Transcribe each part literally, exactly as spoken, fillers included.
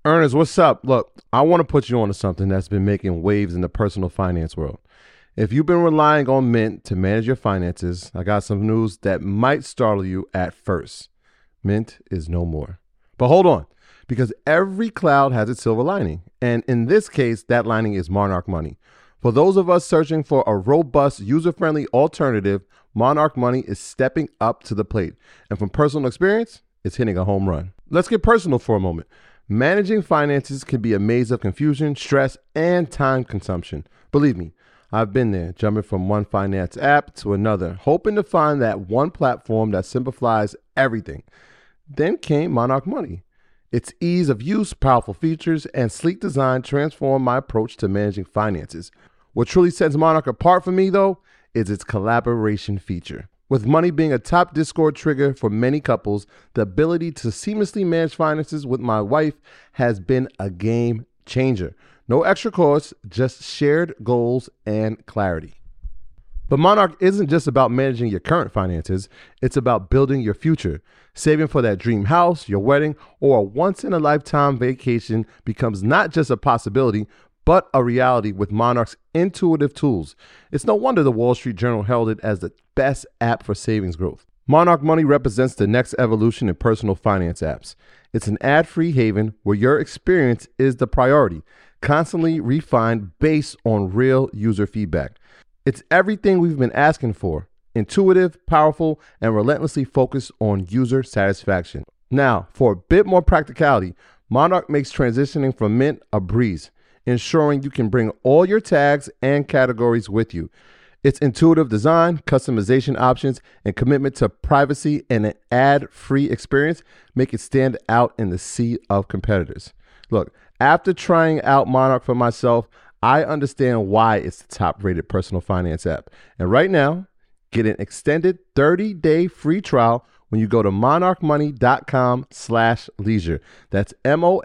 Ernest, what's up? Look, I want to put you on to something that's been making waves in the personal finance world. If you've been relying on Mint to manage your finances, I got some news that might startle you at first. Mint is no more. But hold on, because every cloud has its silver lining. And in this case, that lining is Monarch Money. For those of us searching for a robust, user-friendly alternative, Monarch Money is stepping up to the plate. And from personal experience, it's hitting a home run. Let's get personal for a moment. Managing finances can be a maze of confusion, stress, and time consumption. Believe me, I've been there, jumping from one finance app to another, hoping to find that one platform that simplifies everything. Then came Monarch Money. Its ease of use, powerful features, and sleek design transformed my approach to managing finances. What truly sets Monarch apart for me, though, is its collaboration feature. With Money being a top Discord trigger for many couples, the ability to seamlessly manage finances with my wife has been a game changer. No extra costs, just shared goals and clarity. But Monarch isn't just about managing your current finances, it's about building your future. Saving for that dream house, your wedding, or a once-in-a-lifetime vacation becomes not just a possibility, but a reality with Monarch's intuitive tools. It's no wonder the Wall Street Journal hailed it as the best app for savings growth. Monarch Money represents the next evolution in personal finance apps. It's an ad-free haven where your experience is the priority, constantly refined based on real user feedback. It's everything we've been asking for: intuitive, powerful, and relentlessly focused on user satisfaction. Now, for a bit more practicality, Monarch makes transitioning from Mint a breeze, ensuring you can bring all your tags and categories with you. Its intuitive design, customization options, and commitment to privacy and an ad-free experience make it stand out in the sea of competitors. Look, after trying out Monarch for myself, I understand why it's the top-rated personal finance app. And right now, get an extended thirty-day free trial when you go to monarchmoney.com slash leisure. That's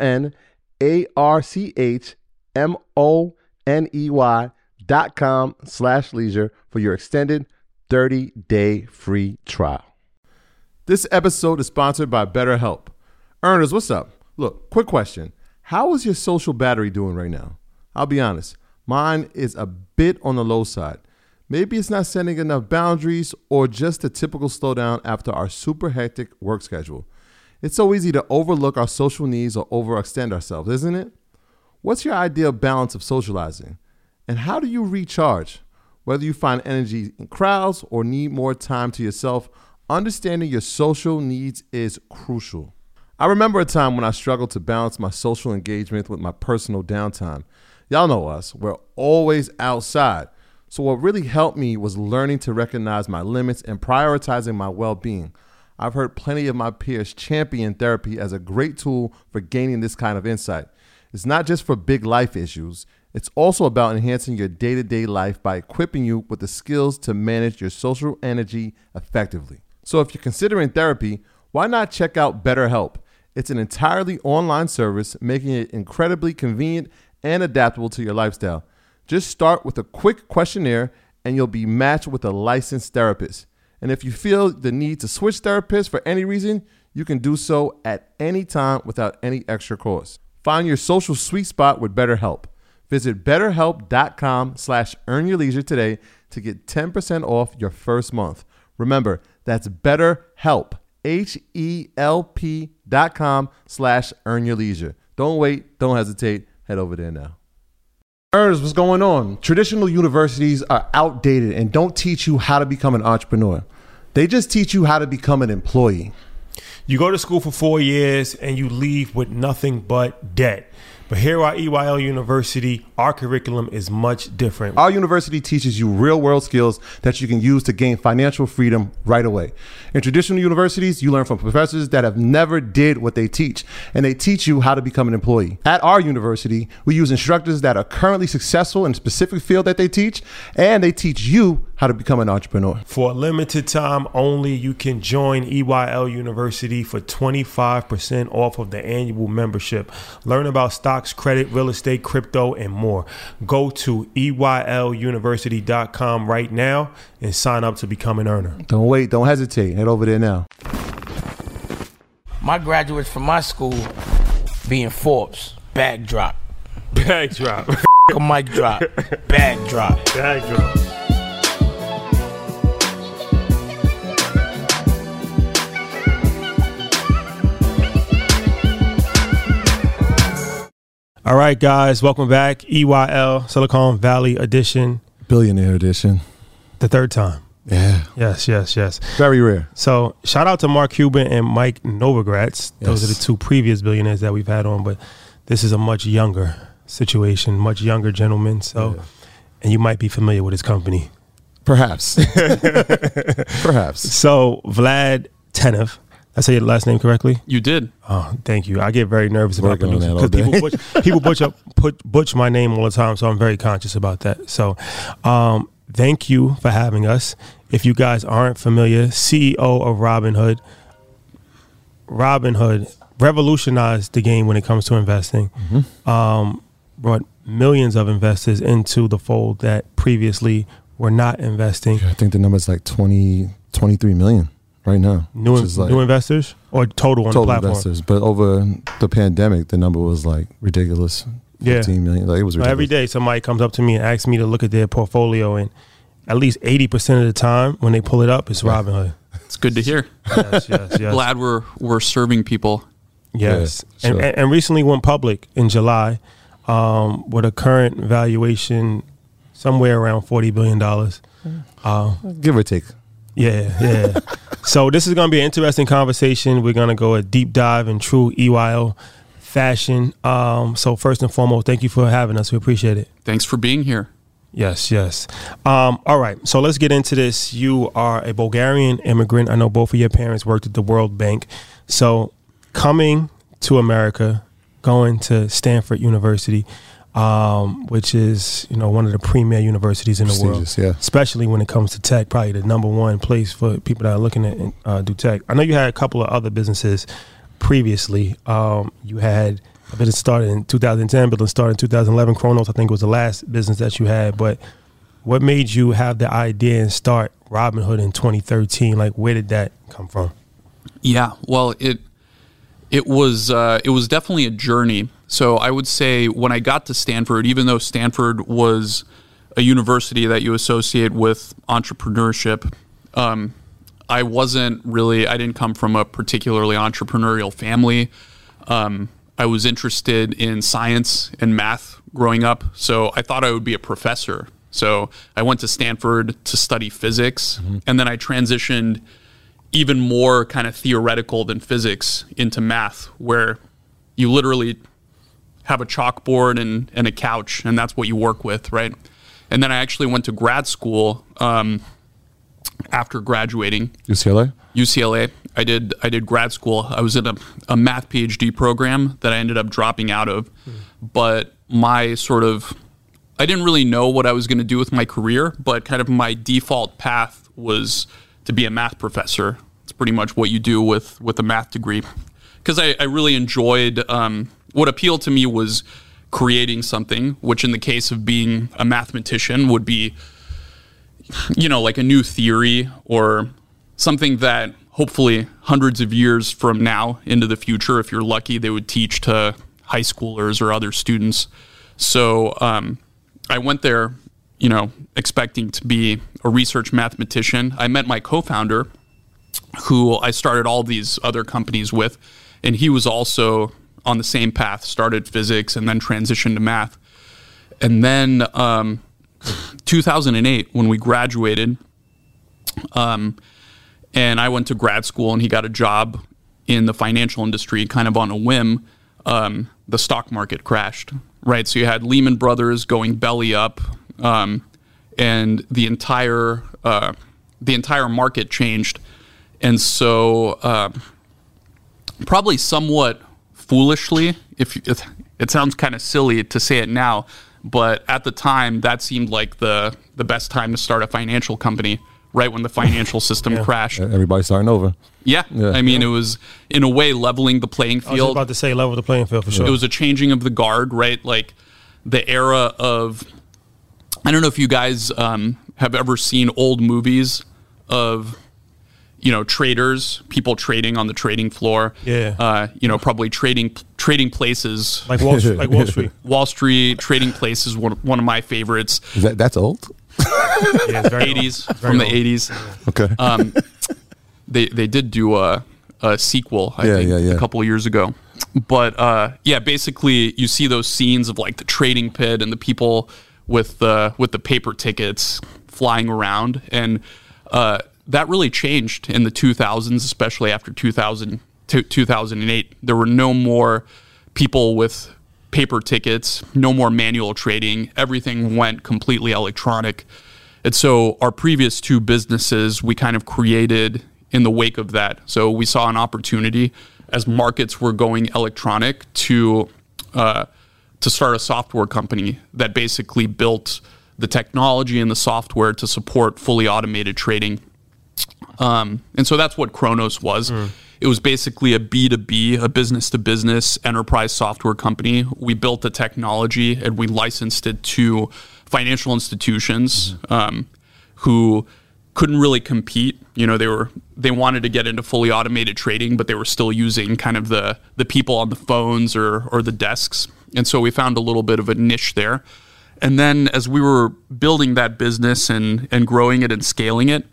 M-O-N-A-R-C-H M-O-N-E-Y dot com slash leisure for your extended thirty-day free trial. This episode is sponsored by BetterHelp. Ernest, what's up? Look, quick question. How is your social battery doing right now? I'll be honest, mine is a bit on the low side. Maybe it's not setting enough boundaries or just a typical slowdown after our super hectic work schedule. It's so easy to overlook our social needs or overextend ourselves, isn't it? What's your ideal balance of socializing? And how do you recharge? Whether you find energy in crowds or need more time to yourself, understanding your social needs is crucial. I remember a time when I struggled to balance my social engagement with my personal downtime. Y'all know us, we're always outside. So what really helped me was learning to recognize my limits and prioritizing my well-being. I've heard plenty of my peers champion therapy as a great tool for gaining this kind of insight. It's not just for big life issues. It's also about enhancing your day-to-day life by equipping you with the skills to manage your social energy effectively. So if you're considering therapy, why not check out BetterHelp? It's an entirely online service, making it incredibly convenient and adaptable to your lifestyle. Just start with a quick questionnaire and you'll be matched with a licensed therapist. And if you feel the need to switch therapists for any reason, you can do so at any time without any extra cost. Find your social sweet spot with BetterHelp. Visit betterhelp.com slash earn your leisure today to get ten percent off your first month. Remember, that's BetterHelp, H-E-L-P dot com slash earn your leisure. Don't wait, don't hesitate, head over there now. Ernest, what's going on? Traditional universities are outdated and don't teach you how to become an entrepreneur. They just teach you how to become an employee. You go to school for four years and you leave with nothing but debt. But here at E Y L University, our curriculum is much different. Our university teaches you real-world skills that you can use to gain financial freedom right away. In traditional universities, you learn from professors that have never did what they teach, and they teach you how to become an employee. At our university, we use instructors that are currently successful in a specific field that they teach, and they teach you how to become an entrepreneur. For a limited time only, you can join E Y L University for twenty-five percent off of the annual membership. Learn about stocks, credit, real estate, crypto, and more. Go to E Y L university dot com right now and sign up to become an earner. Don't wait, don't hesitate. Head over there now. My graduates from my school being Forbes. Bag drop. Bag drop. A mic drop. Bag drop. Bag drop. All right, guys, welcome back. E Y L, Silicon Valley edition. Billionaire edition. The third time. Yeah. Yes, yes, yes. Very rare. So shout out to Mark Cuban and Mike Novogratz. Those Yes. are the two previous billionaires that we've had on, but this is a much younger situation, much younger gentleman. So, Yeah. and you might be familiar with his company. Perhaps. Perhaps. So Vlad Tenev, I say your last name correctly? You did. Oh, thank you. I get very nervous about Working on pronouncing that all because people day. butch, people butch up put butch my name all the time, so I'm very conscious about that. So, um, thank you for having us. If you guys aren't familiar, C E O of Robinhood. Robinhood revolutionized the game when it comes to investing. Mm-hmm. Um, brought millions of investors into the fold that previously were not investing. I think the number is like twenty, twenty-three million right now. New, which is like new investors or total on total the platform? investors. But over the pandemic, the number was like ridiculous. Yeah. fifteen million. Like it was ridiculous. Every day somebody comes up to me and asks me to look at their portfolio, and at least eighty percent of the time when they pull it up, it's Robinhood. It's good to hear. Yes, yes, yes. Glad we're we're serving people. Yes. Yeah, and, sure. and, and recently went public in July um, with a current valuation somewhere around forty billion dollars. Uh, Give or take. yeah, yeah. So this is going to be an interesting conversation. We're going to go a deep dive in true E Y L fashion. Um, so first and foremost, thank you for having us. We appreciate it. Thanks for being here. Yes, yes. Um, all right, so let's get into this. You are a Bulgarian immigrant. I know both of your parents worked at the World Bank. So coming to America, going to Stanford University, um, which is, you know, one of the premier universities in the world, Prestigious, yeah. especially when it comes to tech, probably the number one place for people that are looking at uh, do tech. I know you had a couple of other businesses previously. Um, you had a business started in two thousand ten, business started in two thousand eleven. Kronos, I think, was the last business that you had. But what made you have the idea and start Robinhood in twenty thirteen? Like, where did that come from? Yeah, well, it it was uh, it was definitely a journey. So I would say when I got to Stanford, even though Stanford was a university that you associate with entrepreneurship, um, I wasn't really. I didn't come from a particularly entrepreneurial family. Um, I was interested in science and math growing up, so I thought I would be a professor. So I went to Stanford to study physics, mm-hmm. and then I transitioned even more kind of theoretical than physics into math, where you literally have a chalkboard and, and a couch, and that's what you work with, right? And then I actually went to grad school um, after graduating. U C L A? U C L A. I did I did grad school. I was in a, a math PhD program that I ended up dropping out of. Mm. But my sort of, I didn't really know what I was going to do with my career, but kind of my default path was to be a math professor. It's pretty much what you do with, with a math degree. Because I, I really enjoyed, um, what appealed to me was creating something, which in the case of being a mathematician would be, you know, like a new theory or something that hopefully hundreds of years from now into the future, if you're lucky, they would teach to high schoolers or other students. So um, I went there, you know, expecting to be a research mathematician. I met my co-founder, who I started all these other companies with, and he was also on the same path, started physics and then transitioned to math. And then um, two thousand eight, when we graduated, um, and I went to grad school and he got a job in the financial industry kind of on a whim, um, the stock market crashed, right? So you had Lehman Brothers going belly up, um, and the entire uh, the entire market changed. And so uh, probably somewhat foolishly, if it, it sounds kind of silly to say it now, but at the time that seemed like the, the best time to start a financial company, right when the financial system Yeah. crashed. Everybody starting over. Yeah. Yeah. I mean, it was in a way leveling the playing I was just field. about to say level the playing field for sure. It was a changing of the guard, right? Like the era of, I don't know if you guys um, have ever seen old movies of, you know, traders, people trading on the trading floor. Yeah. Uh, you know, probably trading trading places Like Wall Street. Like Wall Street. Wall Street trading places. One one of my favorites. Is that, that's old? Yeah, it's very eighties old. Very from the old. eighties. Okay. Um, they they did do a, a sequel, I Yeah, think, yeah, yeah. a couple of years ago. But uh, yeah, basically, you see those scenes of like the trading pit and the people with the with the paper tickets flying around, and uh, that really changed in the two thousands, especially after two thousand, two thousand eight. There were no more people with paper tickets, no more manual trading. Everything went completely electronic. And so our previous two businesses, we kind of created in the wake of that. So we saw an opportunity as markets were going electronic to uh, to start a software company that basically built the technology and the software to support fully automated trading. Um, and so that's what Kronos was. Mm. It was basically a B two B, a business-to-business enterprise software company. We built the technology and we licensed it to financial institutions mm-hmm. um, who couldn't really compete. You know, they were they wanted to get into fully automated trading, but they were still using kind of the the people on the phones or or the desks. And so we found a little bit of a niche there. And then as we were building that business and and growing it and scaling it,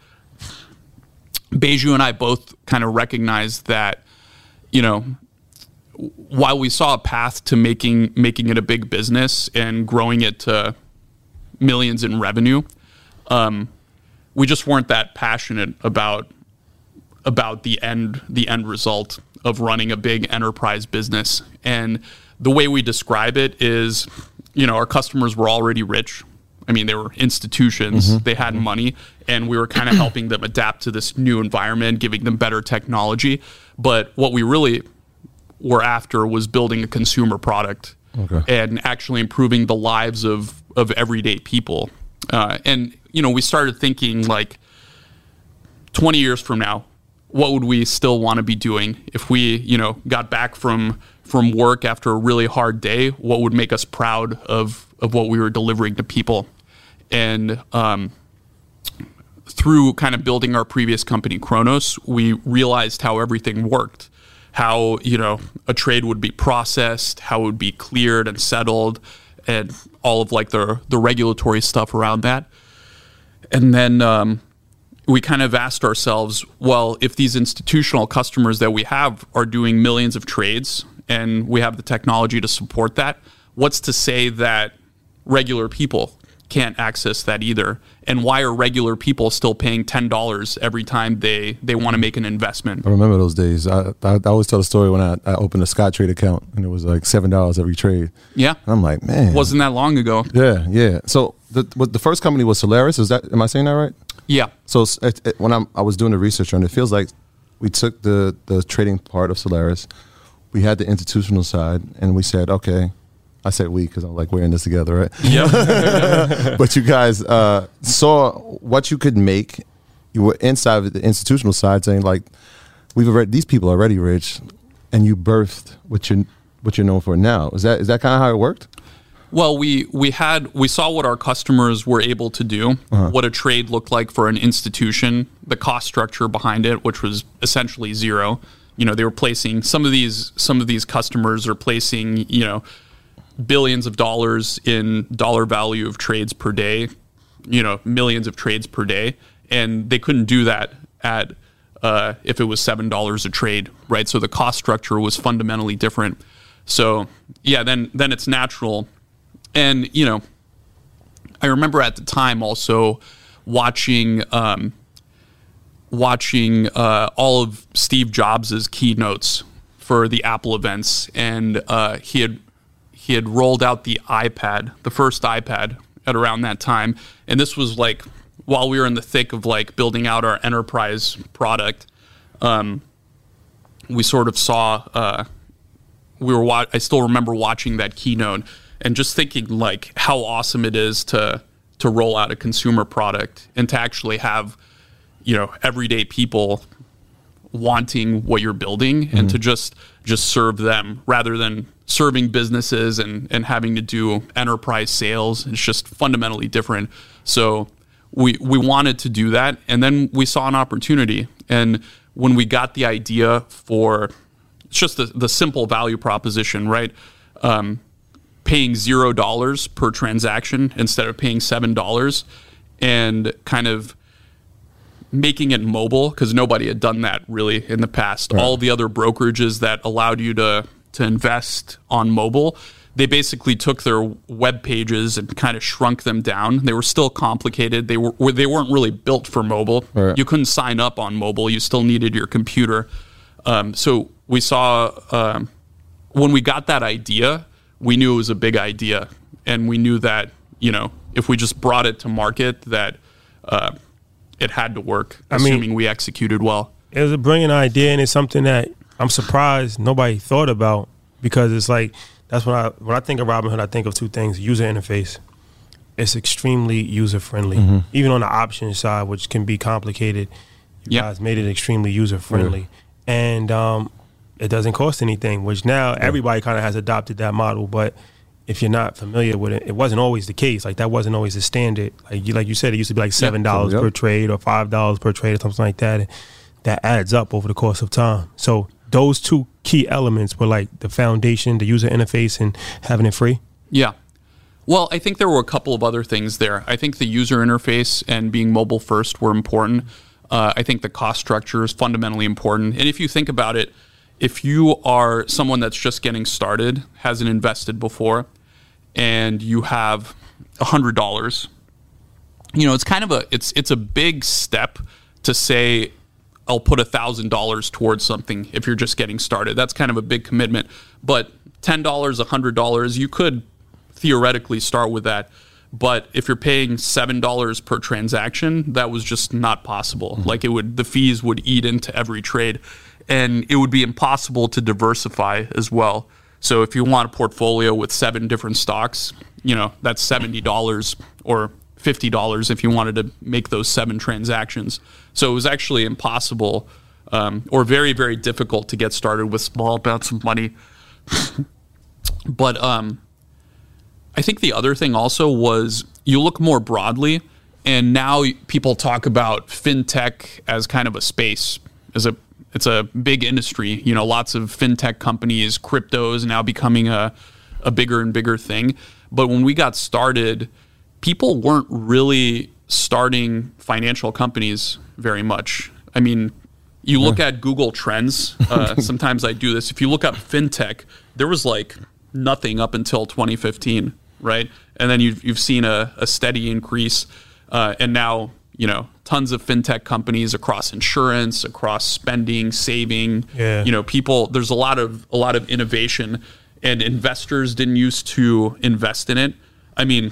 Baiju and I both kind of recognized that, you know, while we saw a path to making making it a big business and growing it to millions in revenue, um, we just weren't that passionate about about the end the end result of running a big enterprise business. And the way we describe it is, you know, our customers were already rich. I mean, they were institutions, mm-hmm. they had money, and we were kind of helping them adapt to this new environment, giving them better technology. But what we really were after was building a consumer product okay. and actually improving the lives of, of everyday people. Uh, and, you know, we started thinking like twenty years from now, what would we still want to be doing? If we, you know, got back from from work after a really hard day, what would make us proud of, of what we were delivering to people? And um, through kind of building our previous company, Kronos, we realized how everything worked, how, you know, a trade would be processed, how it would be cleared and settled, and all of like the the regulatory stuff around that. And then um, we kind of asked ourselves, well, if these institutional customers that we have are doing millions of trades and we have the technology to support that, what's to say that regular people can't access that either? And why are regular people still paying ten dollars every time they, they want to make an investment? I remember those days. I, I, I always tell the story when I, I opened a Scottrade account and it was like seven dollars every trade. Yeah. And I'm like, man. Wasn't that long ago. Yeah, yeah. So the what, the first company was Solaris. Is that, am I saying that right? Yeah. So it, it, when I'm, I was doing the research on it, it feels like we took the, the trading part of Solaris, we had the institutional side, and we said, okay, I said we because I'm like, we're in this together, right? Yep. But you guys uh, saw what you could make. You were inside of the institutional side saying, like, we've already, these people are already rich, and you birthed what you're, what you're known for now. Is that is that kind of how it worked? Well, we we had we saw what our customers were able to do, uh-huh. what a trade looked like for an institution, the cost structure behind it, which was essentially zero. You know, they were placing some of these some of these customers are placing, you know, billions of dollars in dollar value of trades per day, you know, millions of trades per day, and they couldn't do that at uh, if it was seven dollars a trade, right? So the cost structure was fundamentally different. So yeah, then then it's natural. And, you know, I remember at the time also watching um, watching uh, all of Steve Jobs' keynotes for the Apple events, and uh, he had he had rolled out the iPad, the first iPad, at around that time. And this was like while we were in the thick of like building out our enterprise product. Um, we sort of saw uh, we were. Wa- I still remember watching that keynote. And just thinking like how awesome it is to to roll out a consumer product and to actually have, you know, everyday people wanting what you're building mm-hmm. and to just just serve them rather than serving businesses and, and having to do enterprise sales. It's just fundamentally different. So we we wanted to do that, and then we saw an opportunity. And when we got the idea for, it's just the, the simple value proposition, right? Um, paying zero dollars per transaction instead of paying seven dollars, and kind of making it mobile, because nobody had done that really in the past. Right. All the other brokerages that allowed you to to invest on mobile, they basically took their web pages and kind of shrunk them down. They were still complicated. They were they weren't really built for mobile. Right. You couldn't sign up on mobile. You still needed your computer. Um, so we saw um, when we got that idea, we knew it was a big idea, and we knew that, you know, if we just brought it to market, that uh, it had to work, I assuming mean, we executed well. It was a brilliant idea, and it's something that I'm surprised nobody thought about, because it's like, that's when I when I think of Robinhood, I think of two things: user interface. It's extremely user friendly, mm-hmm. even on the option side, which can be complicated. You yep. guys made it extremely user friendly, mm-hmm. and um, it doesn't cost anything. Which now yeah. everybody kind of has adopted that model, but if you're not familiar with it, it wasn't always the case. Like, that wasn't always the standard. Like you, like you said, it used to be like seven dollars yep. per trade or five dollars per trade or something like that. And that adds up over the course of time. So those two key elements were like the foundation, the user interface, and having it free. Yeah. Well, I think there were a couple of other things there. I think the user interface and being mobile first were important. Uh, I think the cost structure is fundamentally important. And if you think about it, if you are someone that's just getting started, hasn't invested before, and you have one hundred dollars, you know, it's kind of a, it's it's a big step to say, I'll put one thousand dollars towards something if you're just getting started. That's kind of a big commitment. But ten dollars, one hundred dollars, you could theoretically start with that. But if you're paying seven dollars per transaction, that was just not possible. Mm-hmm. Like, it would, the fees would eat into every trade. And it would be impossible to diversify as well. So if you want a portfolio with seven different stocks, you know, that's seventy dollars or fifty dollars if you wanted to make those seven transactions. So it was actually impossible um, or very, very difficult to get started with small amounts of money. But um, I think the other thing also was, you look more broadly, and now people talk about fintech as kind of a space, as a It's a big industry, you know, lots of fintech companies, crypto is now becoming a, a bigger and bigger thing. But when we got started, people weren't really starting financial companies very much. I mean, you look yeah. at Google Trends. Uh, sometimes I do this. If you look up fintech, there was like nothing up until twenty fifteen, right? And then you've, you've seen a, a steady increase. Uh, and now, you know, tons of fintech companies across insurance, across spending, saving. Yeah. You know, people, there's a lot of a lot of innovation, and investors didn't used to invest in it. I mean,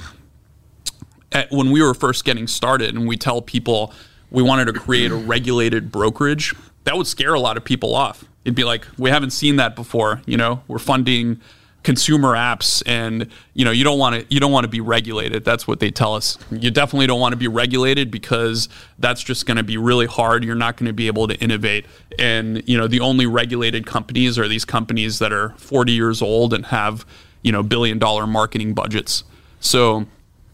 at, when we were first getting started and we tell people we wanted to create a regulated brokerage, that would scare a lot of people off. It'd be like, we haven't seen that before. You know, we're funding consumer apps, and you know, you don't want to you don't want to be regulated. That's what they tell us. You definitely don't want to be regulated, because that's just going to be really hard. You're not going to be able to innovate. And you know, the only regulated companies are these companies that are forty years old and have, you know, billion dollar marketing budgets. So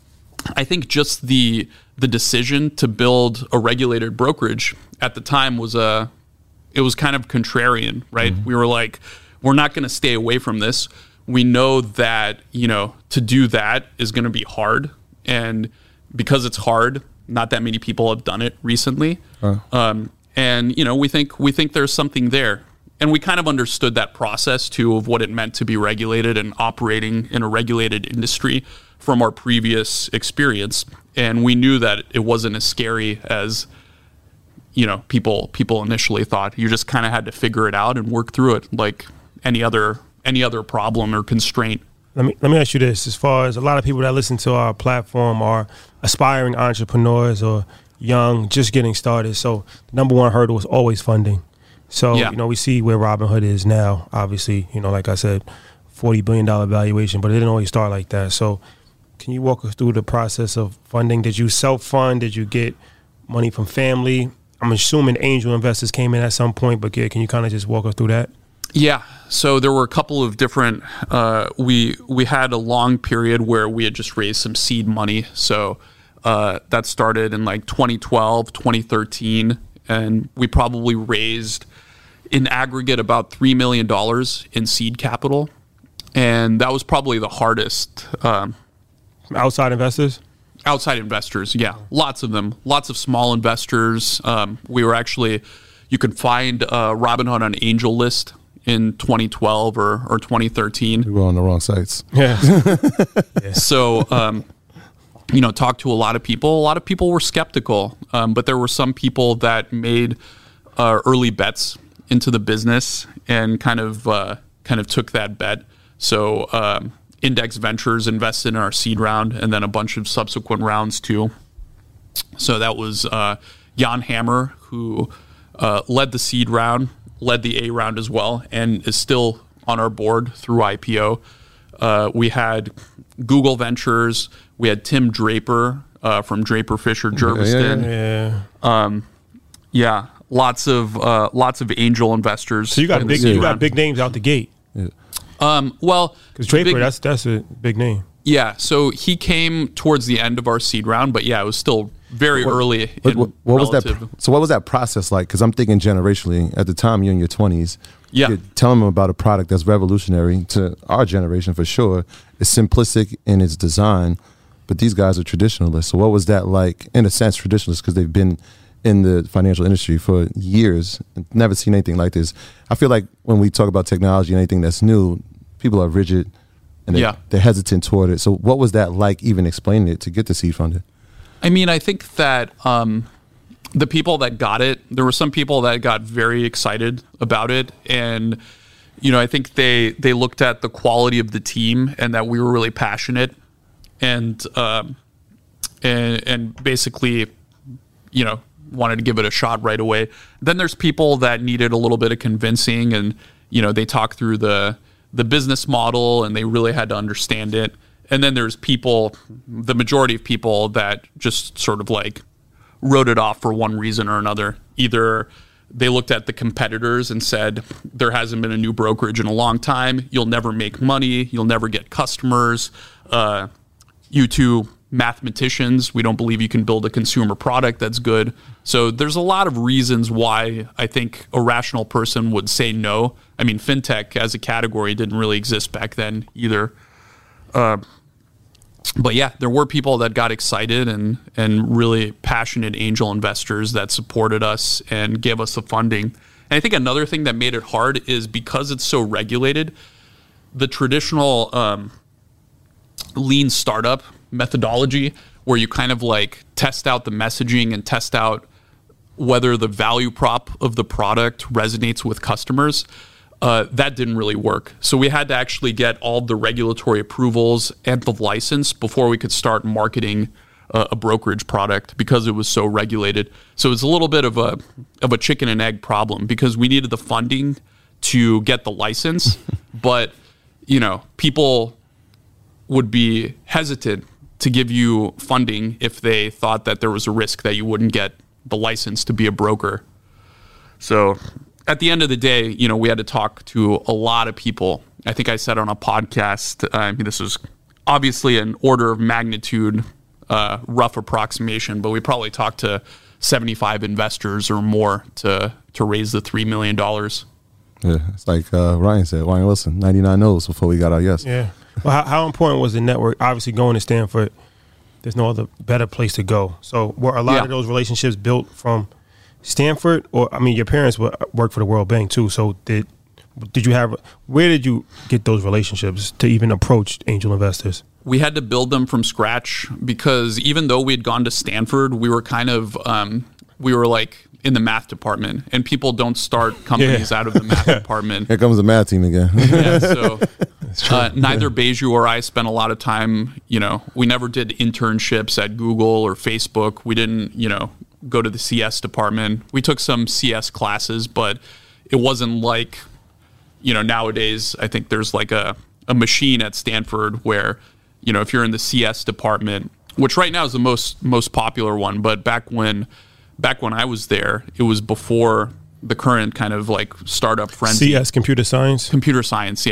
I think just the the decision to build a regulated brokerage at the time was a it was kind of contrarian, right? Mm-hmm. We were like, we're not going to stay away from this. We know that, you know, to do that is going to be hard. And because it's hard, not that many people have done it recently. Uh. Um, and, you know, we think we think there's something there. And we kind of understood that process, too, of what it meant to be regulated and operating in a regulated industry from our previous experience. And we knew that it wasn't as scary as, you know, people people initially thought. You just kind of had to figure it out and work through it like any other any other problem or constraint. Let me let me ask you this: as far as a lot of people that listen to our platform are aspiring entrepreneurs or young, just getting started. So the number one hurdle is always funding. So yeah. you know, we see where Robinhood is now. Obviously, you know, like I said, forty billion dollar valuation, but it didn't always start like that. So can you walk us through the process of funding? Did you self-fund? Did you get money from family? I'm assuming angel investors came in at some point, but yeah, can you kind of just walk us through that? Yeah. So there were a couple of different, uh, we we had a long period where we had just raised some seed money. So uh, that started in like twenty twelve, twenty thirteen. and we probably raised in aggregate about three million dollars in seed capital. And that was probably the hardest. Um, Outside investors? Outside investors, yeah. Lots of them. Lots of small investors. Um, we were actually, you can find uh, Robinhood on Angel List in twenty twelve or, or twenty thirteen. We were on the wrong sites. Yeah. yeah. So, um, you know, talked to a lot of people. A lot of people were skeptical, um, but there were some people that made uh, early bets into the business and kind of uh, kind of took that bet. So um, Index Ventures invested in our seed round and then a bunch of subsequent rounds too. So that was uh, Jan Hammer, who uh, led the seed round, led the A round as well, and is still on our board through I P O. Uh, we had Google Ventures. We had Tim Draper uh, from Draper Fisher Jerviston. Yeah. yeah. Um, yeah, lots of uh, lots of angel investors. So you got in the big seed you got round. big names out the gate. Yeah. Um, well, Because Draper, big- that's that's a big name. Yeah, so he came towards the end of our seed round, but yeah, it was still very early. What, in what, what was that? relative- So what was that process like? Because I'm thinking generationally. At the time, you're in your twenties. Yeah. You're telling them about a product that's revolutionary to our generation for sure. It's simplistic in its design, but these guys are traditionalists. So what was that like? In a sense, traditionalists because they've been in the financial industry for years, never seen anything like this. I feel like when we talk about technology and anything that's new, people are rigid and they, Yeah. they're hesitant toward it. So what was that like even explaining it to get the seed funded? I mean, I think that um, the people that got it, there were some people that got very excited about it. And, you know, I think they, they looked at the quality of the team and that we were really passionate and, um, and, and basically, you know, wanted to give it a shot right away. Then there's people that needed a little bit of convincing and, you know, they talk through the, the business model and they really had to understand it. And then there's people, the majority of people that just sort of like wrote it off for one reason or another. Either they looked at the competitors and said, there hasn't been a new brokerage in a long time. You'll never make money. You'll never get customers. Uh, you two mathematicians, we don't believe you can build a consumer product that's good. So there's a lot of reasons why I think a rational person would say no. I mean, fintech as a category didn't really exist back then either. Uh, but yeah, there were people that got excited and and really passionate angel investors that supported us and gave us the funding. And I think another thing that made it hard is because it's so regulated, the traditional um, lean startup methodology where you kind of like test out the messaging and test out whether the value prop of the product resonates with customers, uh, that didn't really work. So we had to actually get all the regulatory approvals and the license before we could start marketing uh, a brokerage product because it was so regulated. So it's a little bit of a of a chicken and egg problem because we needed the funding to get the license, but you know, people would be hesitant to give you funding if they thought that there was a risk that you wouldn't get the license to be a broker. So at the end of the day, you know, we had to talk to a lot of people. I think I said on a podcast, I mean, this was obviously an order of magnitude, uh, rough approximation, but we probably talked to seventy-five investors or more to to raise the three million dollars. Yeah, it's like uh, Ryan said, Ryan Wilson, ninety-nine no's before we got our yes. Yeah. Well, how, how important was the network? Obviously, going to Stanford, there's no other better place to go. So were a lot Yeah. of those relationships built from Stanford? Or, I mean, your parents were, worked for the World Bank too. So did did you have, where did you get those relationships to even approach angel investors? We had to build them from scratch because even though we had gone to Stanford, we were kind of, um, we were like in the math department, and people don't start companies Yeah. out of the math department. Here comes the math team again. Yeah, so uh, neither Beju or I spent a lot of time, you know, we never did internships at Google or Facebook. We didn't, you know, go to the C S department. We took some C S classes, but it wasn't like, you know, nowadays I think there's like a, a machine at Stanford where, you know, if you're in the C S department, which right now is the most most popular one, but back when back when I was there, it was before the current kind of like startup frenzy. C S, computer science? Computer science, yeah.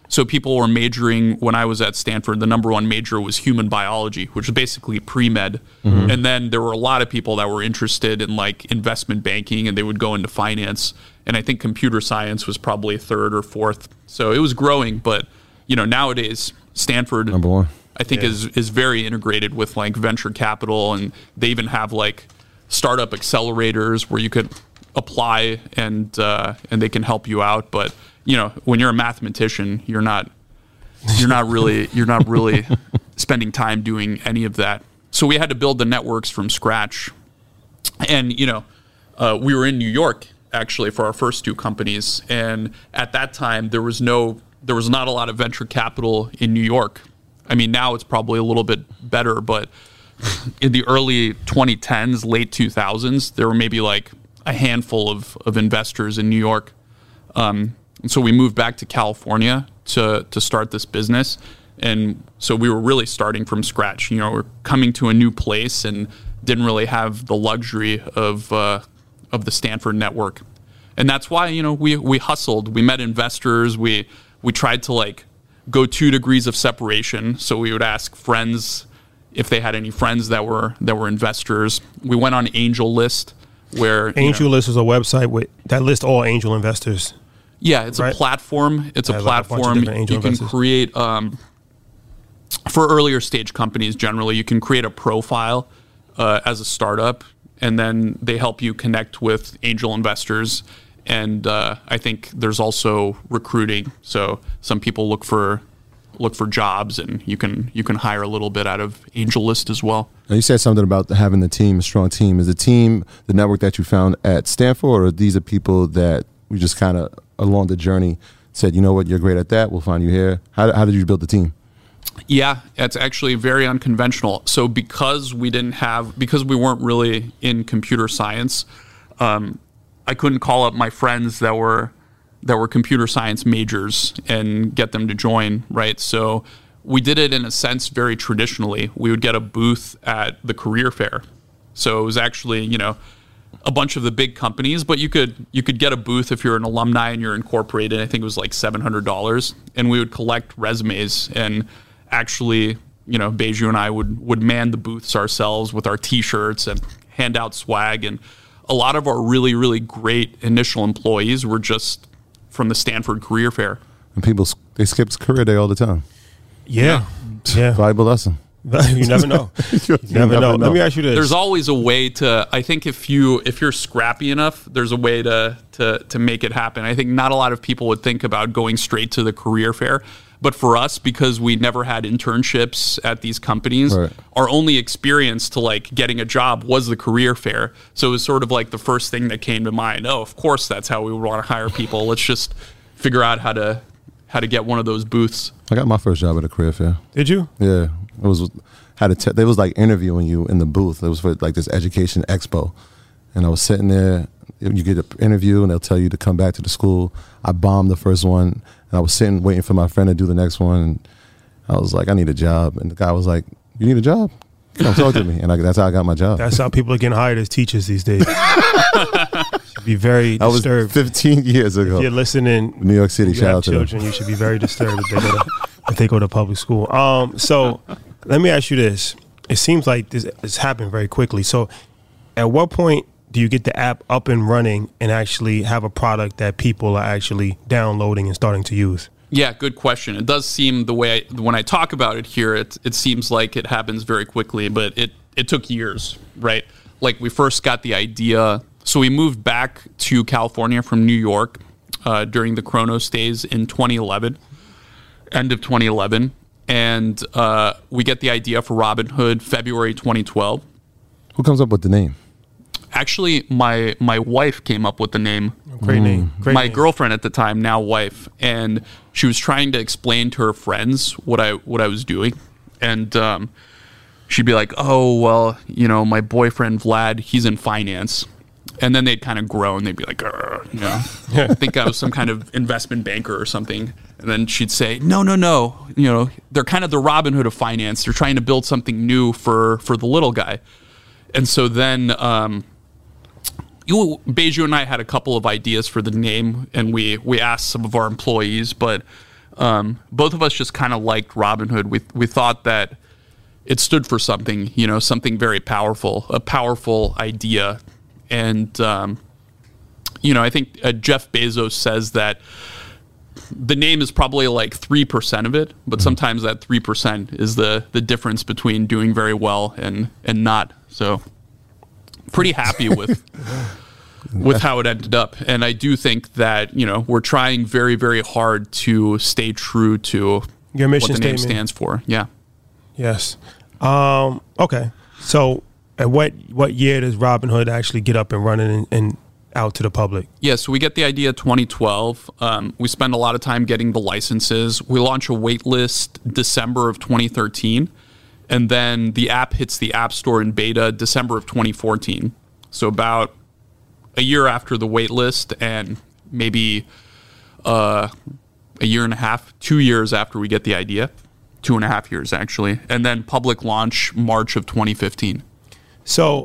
So people were majoring, when I was at Stanford, the number one major was human biology, which is basically pre-med. Mm-hmm. And then there were a lot of people that were interested in like investment banking, and they would go into finance. And I think computer science was probably third or fourth. So it was growing, but you know, nowadays Stanford, number one, I think yeah. is is very integrated with like venture capital, and they even have like startup accelerators where you could apply and uh, and they can help you out. But you know, when you're a mathematician, you're not you're not really you're not really spending time doing any of that. So we had to build the networks from scratch, and you know, uh, we were in New York actually for our first two companies, and at that time there was no there was not a lot of venture capital in New York. I mean, now it's probably a little bit better, but in the early twenty tens, late two thousands, there were maybe like a handful of, of investors in New York. Um, and so we moved back to California to to start this business. And so we were really starting from scratch. You know, we're coming to a new place and didn't really have the luxury of uh, of the Stanford network. And that's why, you know, we we hustled. We met investors. We we tried to like go two degrees of separation. So we would ask friends if they had any friends that were that were investors. We went on AngelList, where AngelList you know, is a website with that lists all angel investors. Yeah, it's right? a platform. It's yeah, a platform. Like a you can investors. create um, for earlier stage companies. Generally, you can create a profile uh, as a startup, and then they help you connect with angel investors. And uh, I think there's also recruiting. So some people look for look for jobs, and you can you can hire a little bit out of AngelList as well. Now you said something about having the team, a strong team. Is the team the network that you found at Stanford, or these are people that we just kind of along the journey said, you know what, you're great at that, we'll find you here? How, how did you build the team? Yeah, it's actually very unconventional. So because we didn't have, because we weren't really in computer science, um, I couldn't call up my friends that were that were computer science majors and get them to join, right? So we did it in a sense very traditionally. We would get a booth at the career fair. So it was actually, you know, a bunch of the big companies, but you could you could get a booth if you're an alumni and you're incorporated. I think it was like seven hundred dollars, and we would collect resumes, and actually, you know, Beju and I would would man the booths ourselves with our T-shirts and hand out swag. And a lot of our really really great initial employees were just from the Stanford Career Fair. And people, they skip career day all the time. Yeah, yeah, valuable lesson. You never know. You never, never know. know. Let me ask you this. There's always a way to, I think if you if you're scrappy enough, there's a way to to to make it happen. I think not a lot of people would think about going straight to the career fair. But for us, because we never had internships at these companies, right, our only experience to like getting a job was the career fair. So it was sort of like the first thing that came to mind. Oh, of course that's how we would want to hire people. Let's just figure out how to how to get one of those booths. I got my first job at a career fair. Did you? Yeah. It was had a te- they was like interviewing you in the booth. It was for like this education expo, and I was sitting there. You get an interview, and they'll tell you to come back to the school. I bombed the first one, and I was sitting waiting for my friend to do the next one. And I was like, I need a job, and the guy was like, you need a job? Come talk to me, and I, that's how I got my job. That's how people are getting hired as teachers these days. Should be very that disturbed. That was fifteen years ago. If you're listening, New York City. Shout out to children. them. You should be very disturbed if they go to, if they go to public school. Um, so. Let me ask you this. It seems like this has happened very quickly. So at what point do you get the app up and running and actually have a product that people are actually downloading and starting to use? Yeah, good question. It does seem the way I, when I talk about it here, it, it seems like it happens very quickly, but it, it took years, right? Like we first got the idea. So we moved back to California from New York uh, during the Kronos days in twenty eleven, end of twenty eleven. And uh, we get the idea for Robinhood February twenty twelve. Who comes up with the name? Actually, my my wife came up with the name. Great mm. name. Great my name. girlfriend at the time, now wife, and she was trying to explain to her friends what I what I was doing, and um, she'd be like, "Oh, well, you know, my boyfriend Vlad, he's in finance." And then they'd kind of grow and they'd be like, you know, I think I was some kind of investment banker or something. And then she'd say, no, no, no. You know, they're kind of the Robin Hood of finance. They're trying to build something new for, for the little guy. And so then um, you, Beju and I had a couple of ideas for the name, and we, we asked some of our employees, but um, both of us just kind of liked Robinhood. We we thought that it stood for something, you know, something very powerful, a powerful idea. And, um, you know, I think uh, Jeff Bezos says that the name is probably like three percent of it, but sometimes that three percent is the, the difference between doing very well and, and not. So pretty happy with with how it ended up. And I do think that, you know, we're trying very, very hard to stay true to your mission what the name statement stands for. Yeah. Yes. Um, okay. So at what what year does Robinhood actually get up and running and, and out to the public? Yeah, so we get the idea twenty twelve. Um, we spend a lot of time getting the licenses. We launch a wait list December of twenty thirteen. And then the app hits the App Store in beta December of twenty fourteen. So about a year after the wait list and maybe uh, a year and a half, two years after we get the idea. Two and a half years, actually. And then public launch March of twenty fifteen. So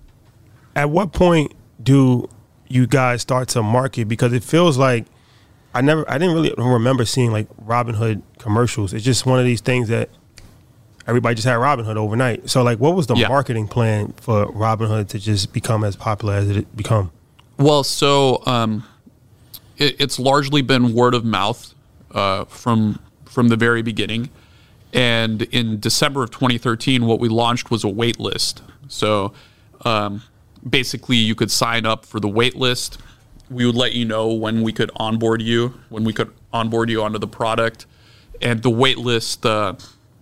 at what point do you guys start to market? Because it feels like I never, I didn't really remember seeing like Robinhood commercials. It's just one of these things that everybody just had Robinhood overnight. So like, what was the Yeah. marketing plan for Robinhood to just become as popular as it become? Well, so um, it, it's largely been word of mouth uh, from from the very beginning. And in December of twenty thirteen, what we launched was a wait list. So um, basically, you could sign up for the wait list. We would let you know when we could onboard you, when we could onboard you onto the product. And the wait list uh,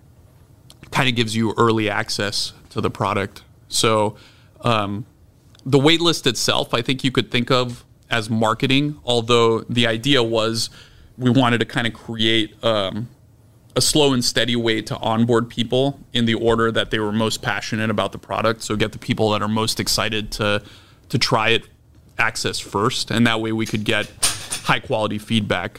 kind of gives you early access to the product. So um, the wait list itself, I think you could think of as marketing, although the idea was we wanted to kind of create um, a slow and steady way to onboard people in the order that they were most passionate about the product. So get the people that are most excited to to try it access first, and that way we could get high quality feedback.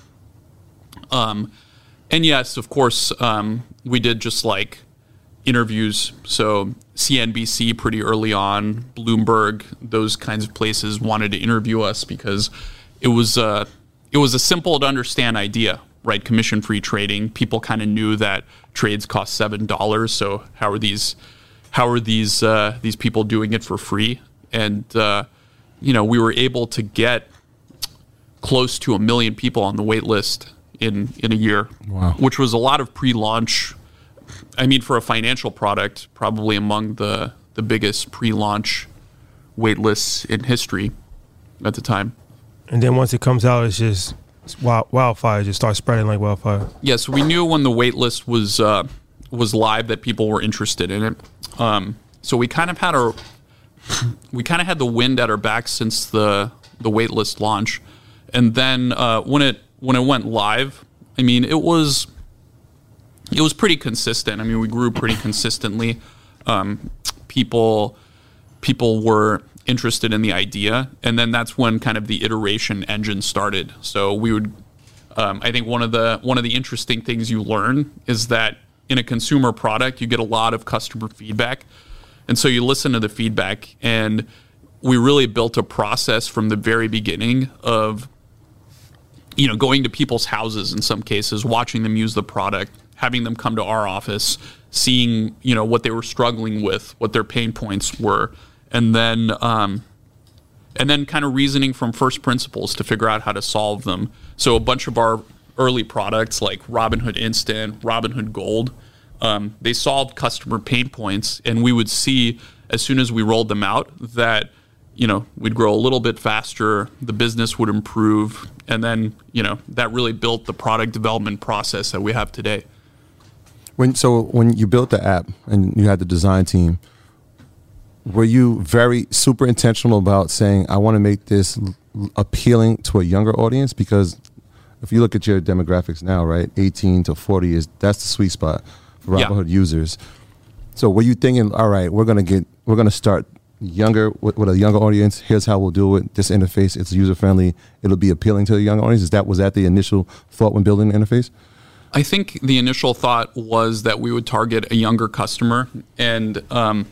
Um, and yes, of course, um, we did just like interviews. So C N B C pretty early on, Bloomberg, those kinds of places wanted to interview us because it was uh, it was a simple to understand idea. Right, commission-free trading. People kind of knew that trades cost seven dollars. So how are these, how are these uh, these people doing it for free? And uh, you know, we were able to get close to a million people on the wait list in in a year, Wow. which was a lot of pre-launch. I mean, for a financial product, probably among the the biggest pre-launch wait lists in history at the time. And then once it comes out, it's just it's wild, wildfire, just start spreading like wildfire. Yeah, so we knew when the wait list was uh, was live that people were interested in it. Um, so we kind of had our we kind of had the wind at our back since the the wait list launch, and then uh, when it when it went live, I mean it was it was pretty consistent. I mean we grew pretty consistently. Um, people people were interested in the idea, and then that's when kind of the iteration engine started. So we would, um, I think one of the one of the interesting things you learn is that in a consumer product you get a lot of customer feedback, and so you listen to the feedback. And we really built a process from the very beginning of, you know, going to people's houses in some cases, watching them use the product, having them come to our office, seeing, you know, what they were struggling with, what their pain points were. And then, um, and then kind of reasoning from first principles to figure out how to solve them. So a bunch of our early products like Robinhood Instant, Robinhood Gold, um, they solved customer pain points, and we would see as soon as we rolled them out that, you know, we'd grow a little bit faster, the business would improve, and then, you know, that really built the product development process that we have today. When so when you built the app and you had the design team, were you very super intentional about saying, I want to make this l- appealing to a younger audience? Because if you look at your demographics now, right, eighteen to forty is that's the sweet spot for Yeah. Robinhood users. So were you thinking, all right, we're gonna get we're gonna start younger with, with a younger audience. Here's how we'll do it. This interface, it's user friendly. It'll be appealing to a young audience. Is that was that the initial thought when building the interface? I think the initial thought was that we would target a younger customer, and um,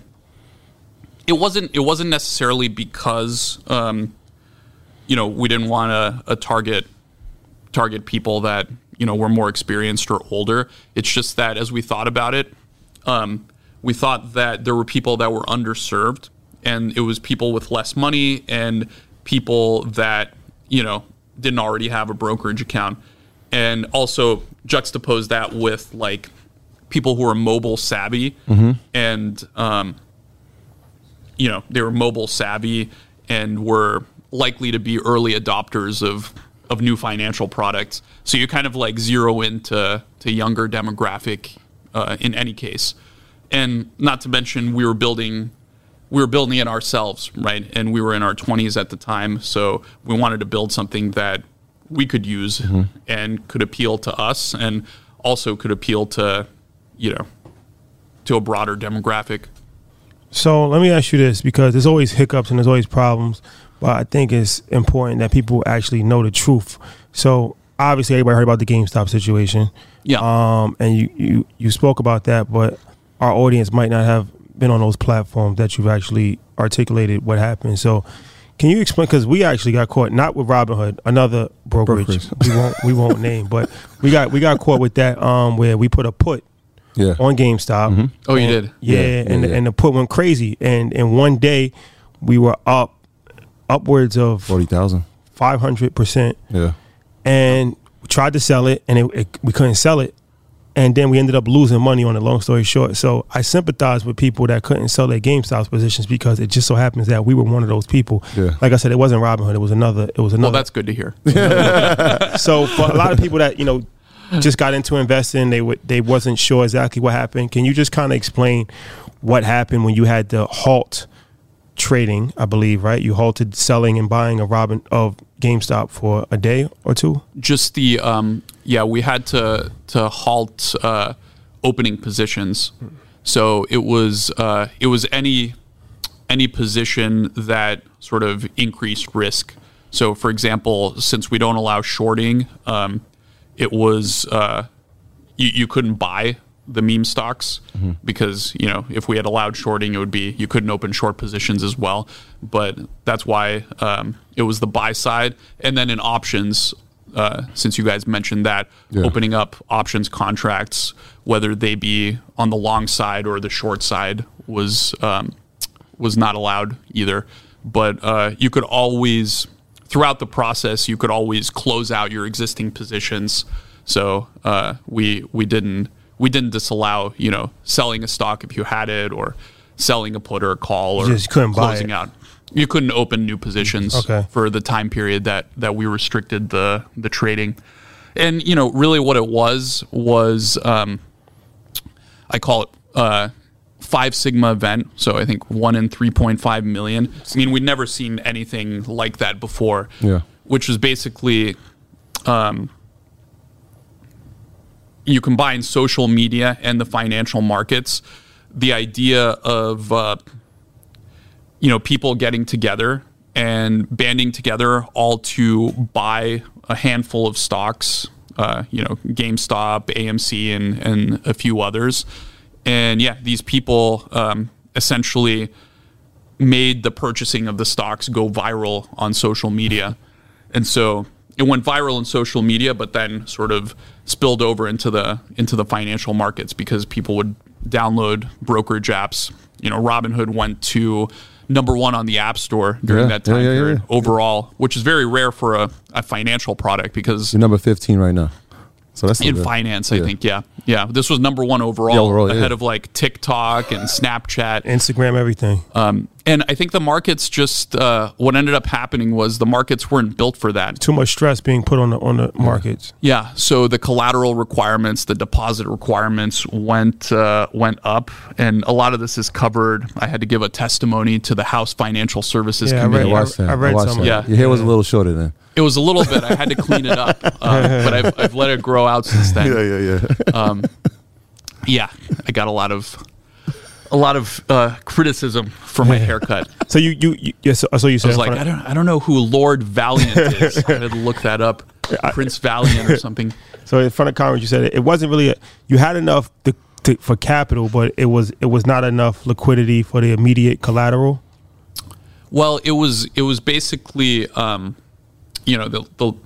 it wasn't. It wasn't necessarily because um, you know we didn't want to uh, target target people that you know, were more experienced or older. It's just that as we thought about it, um, we thought that there were people that were underserved, and it was people with less money and people that, you know, didn't already have a brokerage account. And also juxtapose that with like people who are mobile savvy mm-hmm. and, um, you know, they were mobile savvy and were likely to be early adopters of, of new financial products. So you kind of like zero into to younger demographic uh, in any case. And not to mention we were building we were building it ourselves, right? And we were in our twenties at the time, so we wanted to build something that we could use mm-hmm. and could appeal to us and also could appeal to, you know, to a broader demographic. So let me ask you this, because there's always hiccups and there's always problems, but I think it's important that people actually know the truth. So obviously everybody heard about the GameStop situation. Yeah. Um, and you, you, you spoke about that, but our audience might not have been on those platforms that you've actually articulated what happened. So can you explain, because we actually got caught, not with Robinhood, another brokerage, brokerage. we won't we won't name, but we got we got caught with that um, where we put a put yeah. on GameStop. Mm-hmm. Oh, and, you did? Yeah, yeah and, yeah, yeah. and the put went crazy. And in one day, we were up upwards of forty thousand. five hundred percent. Yeah. And we tried to sell it, and it, it, we couldn't sell it. And then we ended up losing money on it, long story short. So I sympathize with people that couldn't sell their GameStop positions, because it just so happens that we were one of those people. Yeah. Like I said, it wasn't Robinhood. It was another. It was another. Well, that's good to hear. So for a lot of people that, you know, just got into investing, they w- they wasn't sure exactly what happened. Can you just kind of explain what happened when you had to halt trading, I believe, right? You halted selling and buying of Robin of GameStop for a day or two? Just the um yeah, we had to to halt uh, opening positions. So it was uh, it was any any position that sort of increased risk. So for example, since we don't allow shorting, um, it was uh, you, you couldn't buy the meme stocks mm-hmm. because, you know, if we had allowed shorting, it would be you couldn't open short positions as well. But that's why um, it was the buy side. And then in options, uh, since you guys mentioned that, yeah. opening up options contracts, whether they be on the long side or the short side, was um, was not allowed either. But uh, you could always, throughout the process, you could always close out your existing positions. So uh, we we didn't. We didn't disallow, you know, selling a stock if you had it, or selling a put or a call, or you just couldn't closing buy it. out. You couldn't open new positions okay. for the time period that, that we restricted the the trading. And, you know, really what it was was, um, I call it uh, five sigma event. So I think one in three point five million. I mean, we'd never seen anything like that before. Yeah. Which was basically... Um, you combine social media and the financial markets, the idea of, uh, you know, people getting together and banding together all to buy a handful of stocks, uh, you know, GameStop, A M C, and, and a few others. And yeah, these people um, essentially made the purchasing of the stocks go viral on social media. And so it went viral in social media, but then sort of spilled over into the into the financial markets because people would download brokerage apps. You know, Robinhood went to number one on the App Store during yeah, that time yeah, yeah, period yeah. overall, which is very rare for a, a financial product because you're number fifteen right now. So that's in good. finance, I yeah. think, yeah. Yeah, this was number one overall, yeah, overall ahead yeah. of like TikTok and Snapchat. Instagram, everything. Um, and I think the markets just, uh, what ended up happening was the markets weren't built for that. Too much stress being put on the on the markets. Yeah, so the collateral requirements, the deposit requirements went uh, went up, and a lot of this is covered. I had to give a testimony to the House Financial Services yeah, Committee. I read, I, I read I some. That. Yeah, your hair was a little shorter then. It was a little bit. I had to clean it up, um, but I've, I've let it grow out since then. Yeah, yeah, yeah. Um, yeah, I got a lot of a lot of uh, criticism for my haircut. So you you, you yeah, so, so you said I was like, I don't I don't know who Lord Valiant is. I had to look that up. Prince Valiant or something. So in front of Congress, you said it, it wasn't really a, you had enough to, to, for capital, but it was it was not enough liquidity for the immediate collateral. Well, it was it was basically um, you know the, the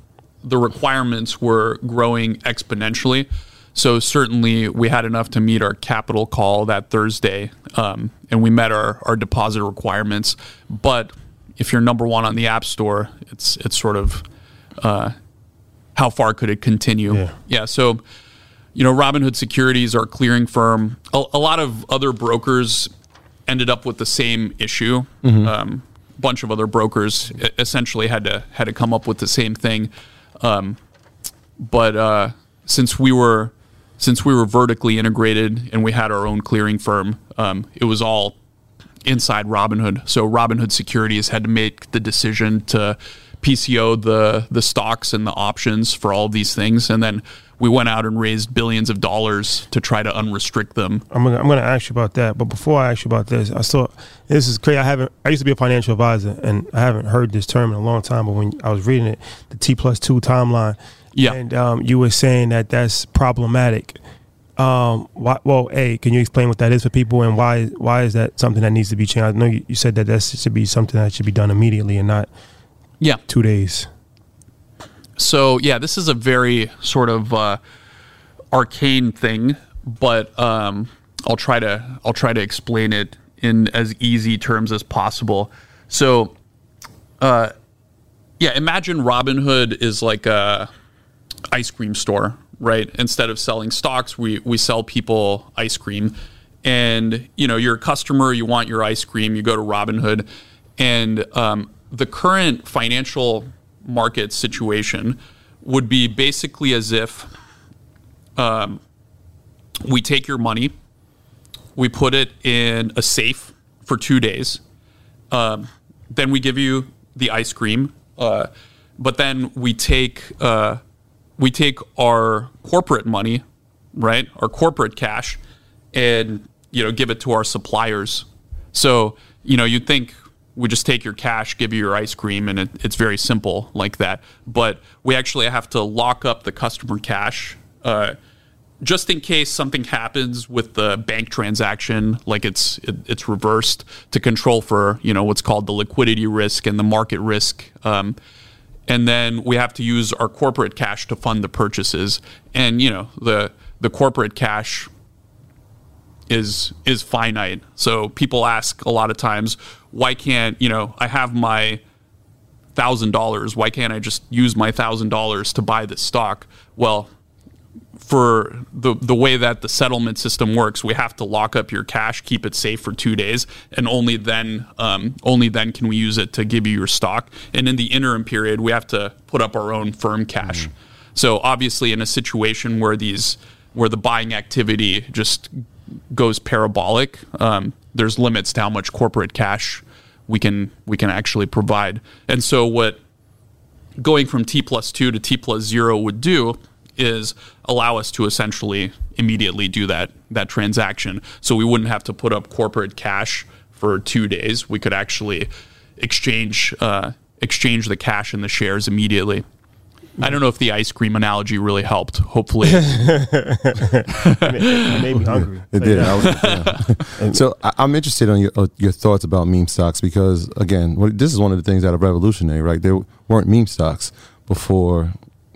the requirements were growing exponentially. So certainly we had enough to meet our capital call that Thursday, um, and we met our, our deposit requirements. But if you're number one on the App Store, it's it's sort of uh, how far could it continue? Yeah. yeah. So, you know, Robinhood Securities, our clearing firm, a, a lot of other brokers ended up with the same issue. Mm-hmm. Um, a bunch of other brokers essentially had to had to come up with the same thing. Um, but uh, since we were since we were vertically integrated and we had our own clearing firm, um, it was all inside Robinhood. So Robinhood Securities had to make the decision to P C O the the stocks and the options for all of these things, and then we went out and raised billions of dollars to try to unrestrict them. I'm gonna, I'm gonna ask you about that, but before I ask you about this, I saw this is crazy. I haven't. I used to be a financial advisor, and I haven't heard this term in a long time. But when I was reading it, the T plus two timeline, yeah, and um, you were saying that that's problematic. Um, why, well, A, can you explain what that is for people, and why why is that something that needs to be changed? I know you, you said that that should be something that should be done immediately and not yeah two days. So yeah, this is a very sort of uh, arcane thing, but um, I'll try to I'll try to explain it in as easy terms as possible. So, uh, yeah, imagine Robinhood is like a ice cream store, right? Instead of selling stocks, we we sell people ice cream, and you know you're a customer, you want your ice cream, you go to Robinhood, and um, the current financial market situation would be basically as if um, we take your money, we put it in a safe for two days, um, then we give you the ice cream, uh, but then we take uh, we take our corporate money, right, our corporate cash, and you know give it to our suppliers. So you know you'd think we just take your cash, give you your ice cream, and it, it's very simple like that. But we actually have to lock up the customer cash uh, just in case something happens with the bank transaction, like it's it, it's reversed, to control for you know what's called the liquidity risk and the market risk. Um, and then we have to use our corporate cash to fund the purchases. And you know the the corporate cash is is finite. So people ask a lot of times, why can't, you know, I have my thousand dollars, why can't I just use my thousand dollars to buy this stock? Well, for the the way that the settlement system works, we have to lock up your cash, keep it safe for two days, and only then um, only then can we use it to give you your stock. And in the interim period, we have to put up our own firm cash. Mm-hmm. So obviously in a situation where these where the buying activity just goes parabolic, um, there's limits to how much corporate cash we can we can actually provide. And so what going from T plus two to T plus zero would do is allow us to essentially immediately do that that transaction. So we wouldn't have to put up corporate cash for two days. We could actually exchange uh, exchange the cash and the shares immediately. I don't know if the ice cream analogy really helped. Hopefully, it made me hungry. It did. I was, yeah. So I, I'm interested in your uh, your thoughts about meme stocks because, again, well, this is one of the things that are revolutionary, right? There weren't meme stocks before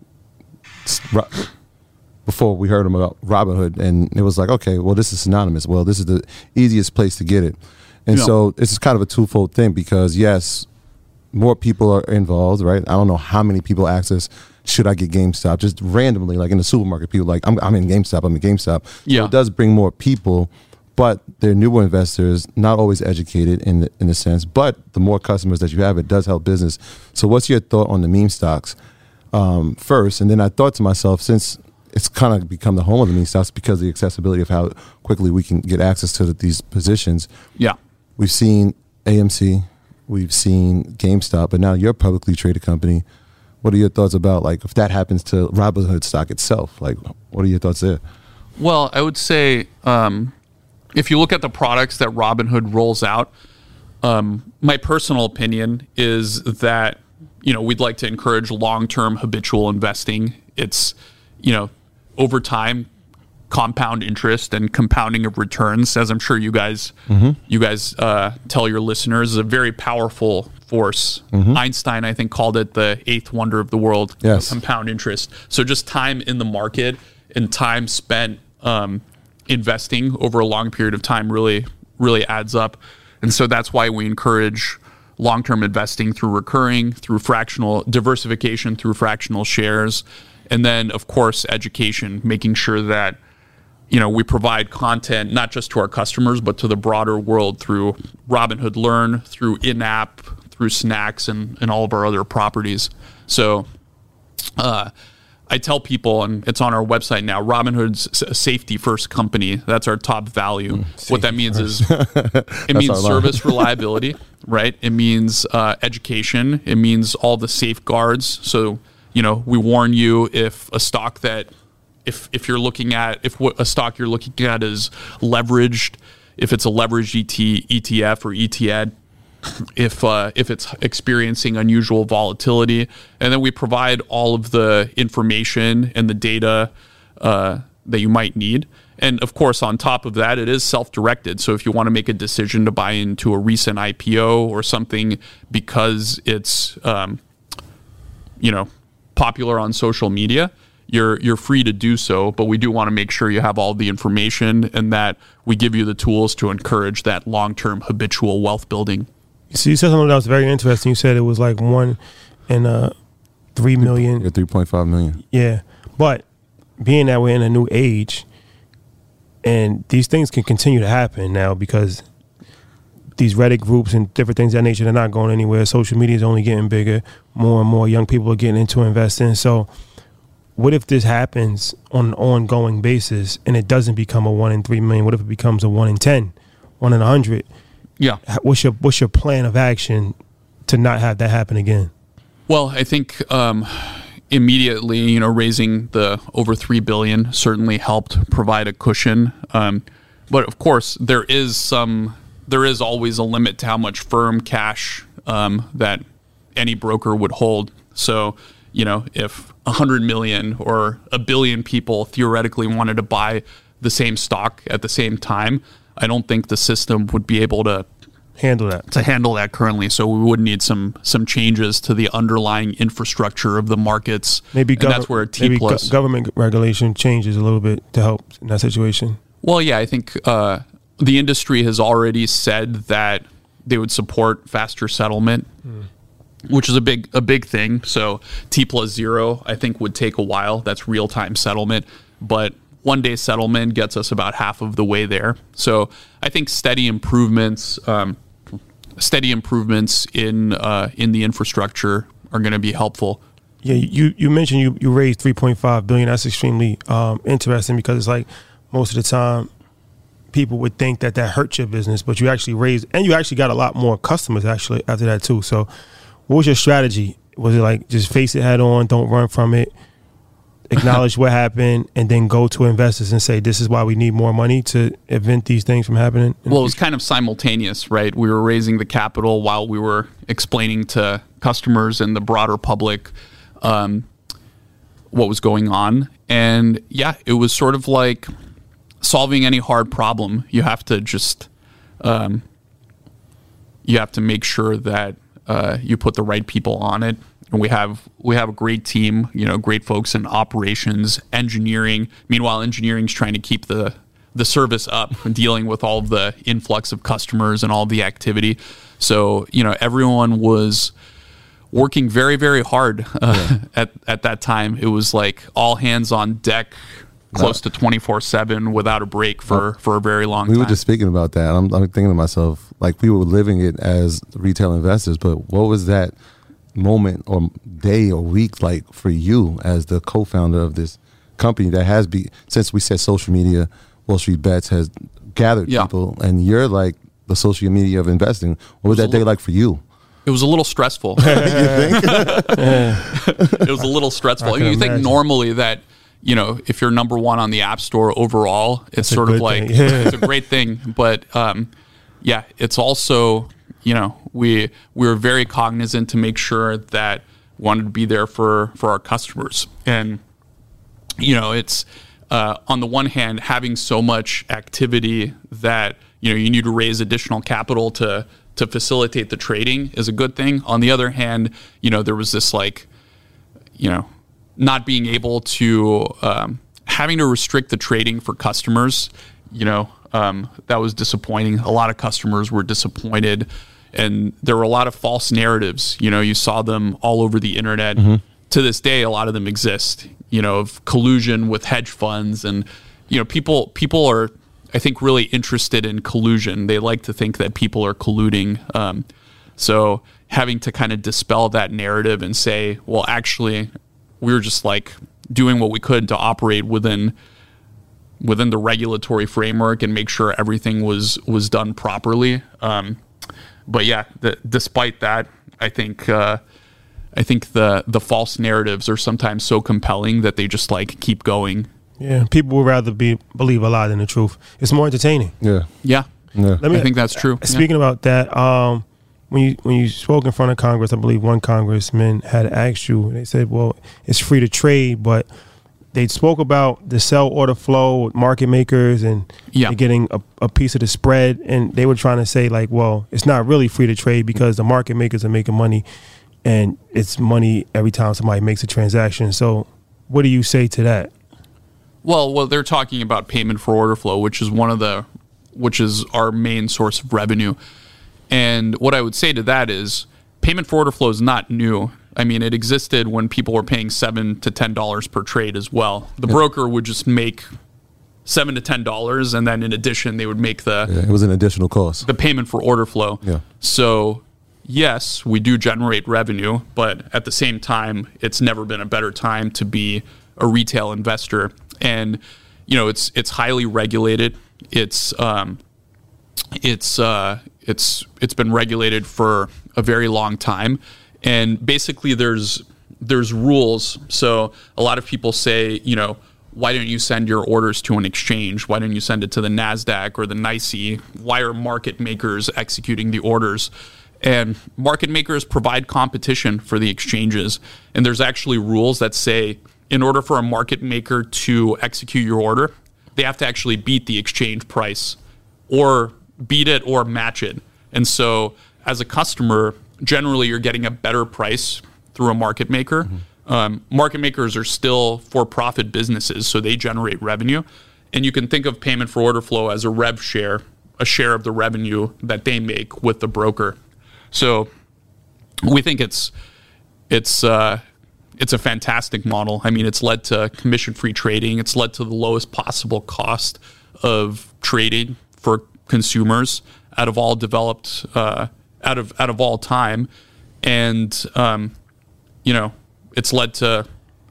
before we heard them about Robinhood, and it was like, okay, well, this is synonymous. Well, this is the easiest place to get it, and yeah. so this is kind of a twofold thing because yes, more people are involved, right? I don't know how many people access. Should I get GameStop? Just randomly, like in the supermarket, people like, I'm, I'm in GameStop, I'm in GameStop. Yeah. So it does bring more people, but they're newer investors, not always educated in the, in a sense, but the more customers that you have, it does help business. So what's your thought on the meme stocks um, first? And then I thought to myself, since it's kind of become the home of the meme stocks because of the accessibility of how quickly we can get access to the, these positions. Yeah. We've seen A M C, we've seen GameStop, but now you're a publicly traded company. What are your thoughts about, like, if that happens to Robinhood stock itself? Like, what are your thoughts there? Well, I would say um, if you look at the products that Robinhood rolls out, um, my personal opinion is that, you know, we'd like to encourage long-term habitual investing. It's, you know, over time, compound interest and compounding of returns, as I'm sure you guys, mm-hmm. you guys uh, tell your listeners, is a very powerful force. Mm-hmm. Einstein, I think, called it the eighth wonder of the world, yes. compound interest. So just time in the market and time spent um, investing over a long period of time really, really adds up. And so that's why we encourage long-term investing through recurring, through fractional diversification, through fractional shares. And then, of course, education, making sure that, you know, we provide content not just to our customers, but to the broader world through Robinhood Learn, through in-app, through snacks, and, and all of our other properties. So uh, I tell people, and it's on our website now, Robinhood's a safety-first company. That's our top value. Mm, what that means first. is it means service reliability, right? It means uh, education. It means all the safeguards. So, you know, we warn you if a stock that If if you're looking at, if what a stock you're looking at is leveraged, if it's a leveraged E T, E T F or E T N, if uh, if it's experiencing unusual volatility, and then we provide all of the information and the data uh, that you might need. And of course, on top of that, it is self-directed. So if you want to make a decision to buy into a recent I P O or something because it's um, you know popular on social media, You're you're free to do so, but we do want to make sure you have all the information and that we give you the tools to encourage that long-term habitual wealth building. So you said something that was very interesting. You said it was like one in uh, three million. Yeah, three point five million. Yeah, but being that we're in a new age, and these things can continue to happen now because these Reddit groups and different things of that nature, they're not going anywhere. Social media is only getting bigger. More and more young people are getting into investing. So what if this happens on an ongoing basis and it doesn't become a one in three million? What if it becomes a one in ten, one in a hundred? Yeah. What's your what's your plan of action to not have that happen again? Well, I think um, immediately, you know, raising the over three billion dollars certainly helped provide a cushion. Um, but of course, there is some, there is always a limit to how much firm cash um, that any broker would hold. So, you know, if one hundred million or a billion people theoretically wanted to buy the same stock at the same time, I don't think the system would be able to handle that. To handle that currently. So we would need some some changes to the underlying infrastructure of the markets. Maybe, gov- that's where T maybe plus go- government regulation changes a little bit to help in that situation. Well, yeah, I think uh, the industry has already said that they would support faster settlement. Mm. Which is a big a big thing. So T plus zero, I think, would take a while. That's real time settlement, but one day settlement gets us about half of the way there. So I think steady improvements, um, steady improvements in uh, in the infrastructure are going to be helpful. Yeah, you you mentioned you you raised three point five billion dollars. That's extremely um, interesting because it's like most of the time people would think that that hurts your business, but you actually raised and you actually got a lot more customers actually after that too. So what was your strategy? Was it like just face it head on, don't run from it, acknowledge what happened, and then go to investors and say, this is why we need more money to prevent these things from happening? Well, it was kind of simultaneous, right? We were raising the capital while we were explaining to customers and the broader public um, what was going on. And yeah, it was sort of like solving any hard problem. You have to just, um, you have to make sure that Uh, you put the right people on it, and we have we have a great team. You know, great folks in operations, engineering. Meanwhile, engineering's trying to keep the the service up, dealing with all of the influx of customers and all the activity. So, you know, everyone was working very, very hard uh, yeah. at at that time. It was like all hands on deck, close to twenty-four seven without a break for, for a very long we time. We were just speaking about that. I'm, I'm thinking to myself, like, we were living it as retail investors, but what was that moment or day or week like for you as the co-founder of this company that has been, since we said social media, Wall Street Bets has gathered yeah. people, and you're like the social media of investing. What was, was that day like for you? It was a little stressful. You think? It was a little stressful. You imagine. think normally that, you know, if you're number one on the App Store overall, it's That's sort of like, yeah. it's a great thing. But um, yeah, it's also, you know, we we were very cognizant to make sure that we wanted to be there for, for our customers. And, you know, it's uh, on the one hand, having so much activity that, you know, you need to raise additional capital to to facilitate the trading is a good thing. On the other hand, you know, there was this like, you know, not being able to, um, having to restrict the trading for customers, you know, um, that was disappointing. A lot of customers were disappointed, and there were a lot of false narratives. You know, you saw them all over the internet. Mm-hmm. To this day, a lot of them exist, you know, of collusion with hedge funds. And, you know, people people are, I think, really interested in collusion. They like to think that people are colluding. Um, so having to kind of dispel that narrative and say, well, actually, we were just like doing what we could to operate within within the regulatory framework and make sure everything was was done properly. Um, but yeah, the, despite that, I think uh, I think the the false narratives are sometimes so compelling that they just like keep going. Yeah, people would rather be believe a lie than the truth. It's more entertaining. Yeah, yeah. yeah. Let me, I think that's true. Speaking yeah. about that, um, when you when you spoke in front of Congress, I believe one congressman had asked you. They said, "Well, it's free to trade," but they spoke about the sell order flow with market makers and yeah. getting a, a piece of the spread, and they were trying to say like, "Well, it's not really free to trade because the market makers are making money, and it's money every time somebody makes a transaction." So, what do you say to that? Well, well, they're talking about payment for order flow, which is one of the, which is our main source of revenue. And what I would say to that is, payment for order flow is not new. I mean, it existed when people were paying seven to ten dollars per trade as well. The yeah. broker would just make seven to ten dollars, and then in addition, they would make the yeah, it was an additional cost. The payment for order flow. Yeah. So yes, we do generate revenue, but at the same time, it's never been a better time to be a retail investor. And, you know, it's it's highly regulated. It's um, it's uh, it's it's been regulated for a very long time. And basically, there's there's rules. So a lot of people say, you know, why don't you send your orders to an exchange? Why don't you send it to the NASDAQ or the N Y S E? Why are market makers executing the orders? And market makers provide competition for the exchanges. And there's actually rules that say, in order for a market maker to execute your order, they have to actually beat the exchange price or beat it or match it. And so as a customer, generally you're getting a better price through a market maker. Mm-hmm. Um, market makers are still for-profit businesses, so they generate revenue. And you can think of payment for order flow as a rev share, a share of the revenue that they make with the broker. So we think it's it's uh, it's a fantastic model. I mean, it's led to commission-free trading. It's led to the lowest possible cost of trading for consumers out of all developed, uh, out of out of all time, and um, you know, it's led to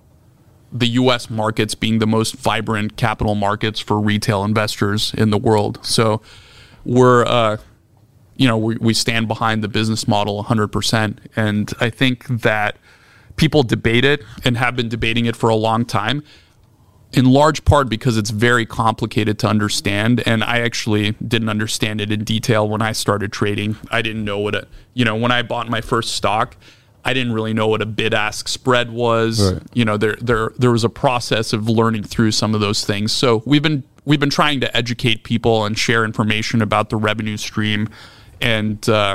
the U S markets being the most vibrant capital markets for retail investors in the world. So we're, uh, you know, we, we stand behind the business model one hundred percent, and I think that people debate it and have been debating it for a long time, in large part because it's very complicated to understand. And I actually didn't understand it in detail when I started trading. I didn't know what it, you know, when I bought my first stock, I didn't really know what a bid-ask spread was. Right. You know, there there there was a process of learning through some of those things. So we've been we've been trying to educate people and share information about the revenue stream, and uh,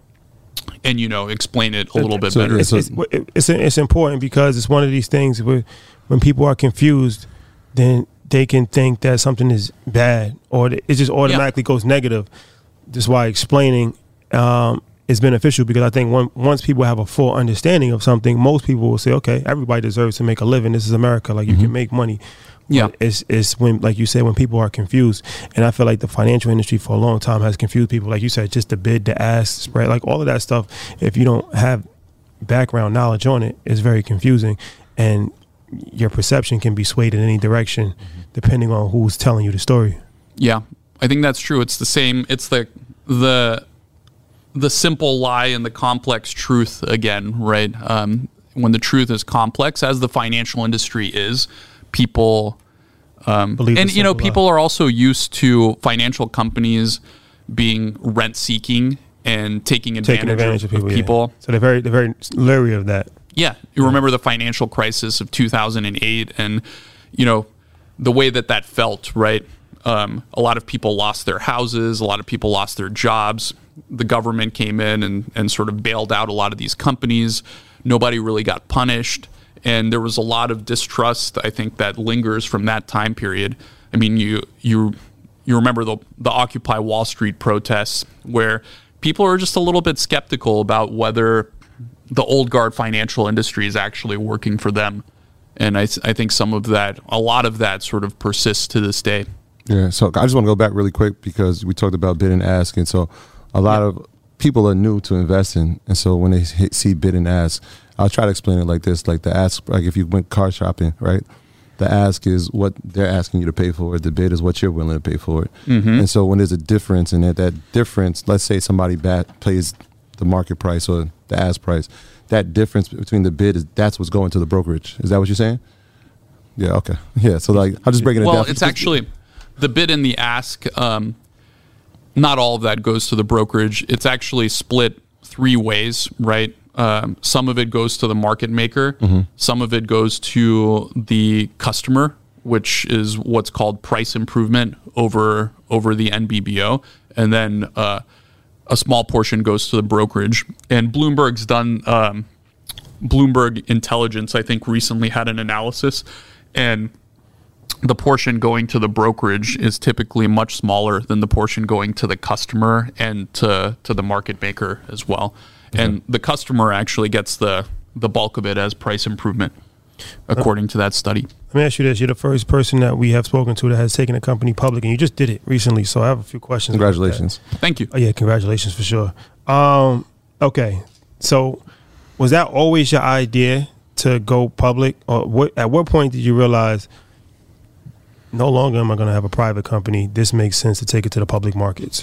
and you know, explain it a little bit so, better. Yeah, It's, so, it's, it's, it's important because it's one of these things where when people are confused, then they can think that something is bad, or it just automatically yeah. goes negative. That's why explaining um, is beneficial, because I think when, once people have a full understanding of something, most people will say, okay, everybody deserves to make a living. This is America. Like, you mm-hmm. can make money. Yeah. But it's, it's when, like you said, when people are confused. And I feel like the financial industry for a long time has confused people. Like you said, just the bid, the ask, spread, like all of that stuff. If you don't have background knowledge on it, it's very confusing. And your perception can be swayed in any direction mm-hmm. depending on who's telling you the story. Yeah, I think that's true. It's the same. It's the the the simple lie and the complex truth again, right? Um, when the truth is complex, as the financial industry is, people um, Believe and you know people lie. are also used to financial companies being rent seeking and taking advantage, Taking advantage of, of people. Of people. Yeah. So they're very they're very leery of that. Yeah, you remember the financial crisis of two thousand eight, and you know the way that that felt, right? Um, a lot of people lost their houses. A lot of people lost their jobs. The government came in and, and sort of bailed out a lot of these companies. Nobody really got punished. And there was a lot of distrust, I think, that lingers from that time period. I mean, you you you remember the, the Occupy Wall Street protests, where people are just a little bit skeptical about whether the old guard financial industry is actually working for them. And I, th- I think some of that, a lot of that sort of persists to this day. Yeah, so I just want to go back really quick because we talked about bid and ask. And so a lot yeah. of people are new to investing. And so when they hit, see bid and ask, I'll try to explain it like this. Like the ask, like if you went car shopping, right? The ask is what they're asking you to pay for it. The bid is what you're willing to pay for it. Mm-hmm. And so when there's a difference in that, that difference, let's say somebody bat pays the market price or the ask price, that difference between the bid is that's what's going to the brokerage. Is that what you're saying? Yeah. Okay. Yeah. So like, I'll just break it well, down. Well, it's actually the bid and the ask. Um, not all of that goes to the brokerage. It's actually split three ways, right? Um, some of it goes to the market maker. Mm-hmm. Some of it goes to the customer, which is what's called price improvement over over the N B B O, and then uh, a small portion goes to the brokerage. And Bloomberg's done um, Bloomberg Intelligence, I think, recently had an analysis, and the portion going to the brokerage is typically much smaller than the portion going to the customer and to to the market maker as well. Mm-hmm. And the customer actually gets the the bulk of it as price improvement, according to that study. Let me ask you this. You're the first person that we have spoken to that has taken a company public, and you just did it recently. So I have a few questions. Congratulations. Thank you. Oh, yeah, congratulations for sure. Um, okay. So was that always your idea to go public? Or what? At what point did you realize no longer am I going to have a private company? This makes sense to take it to the public markets.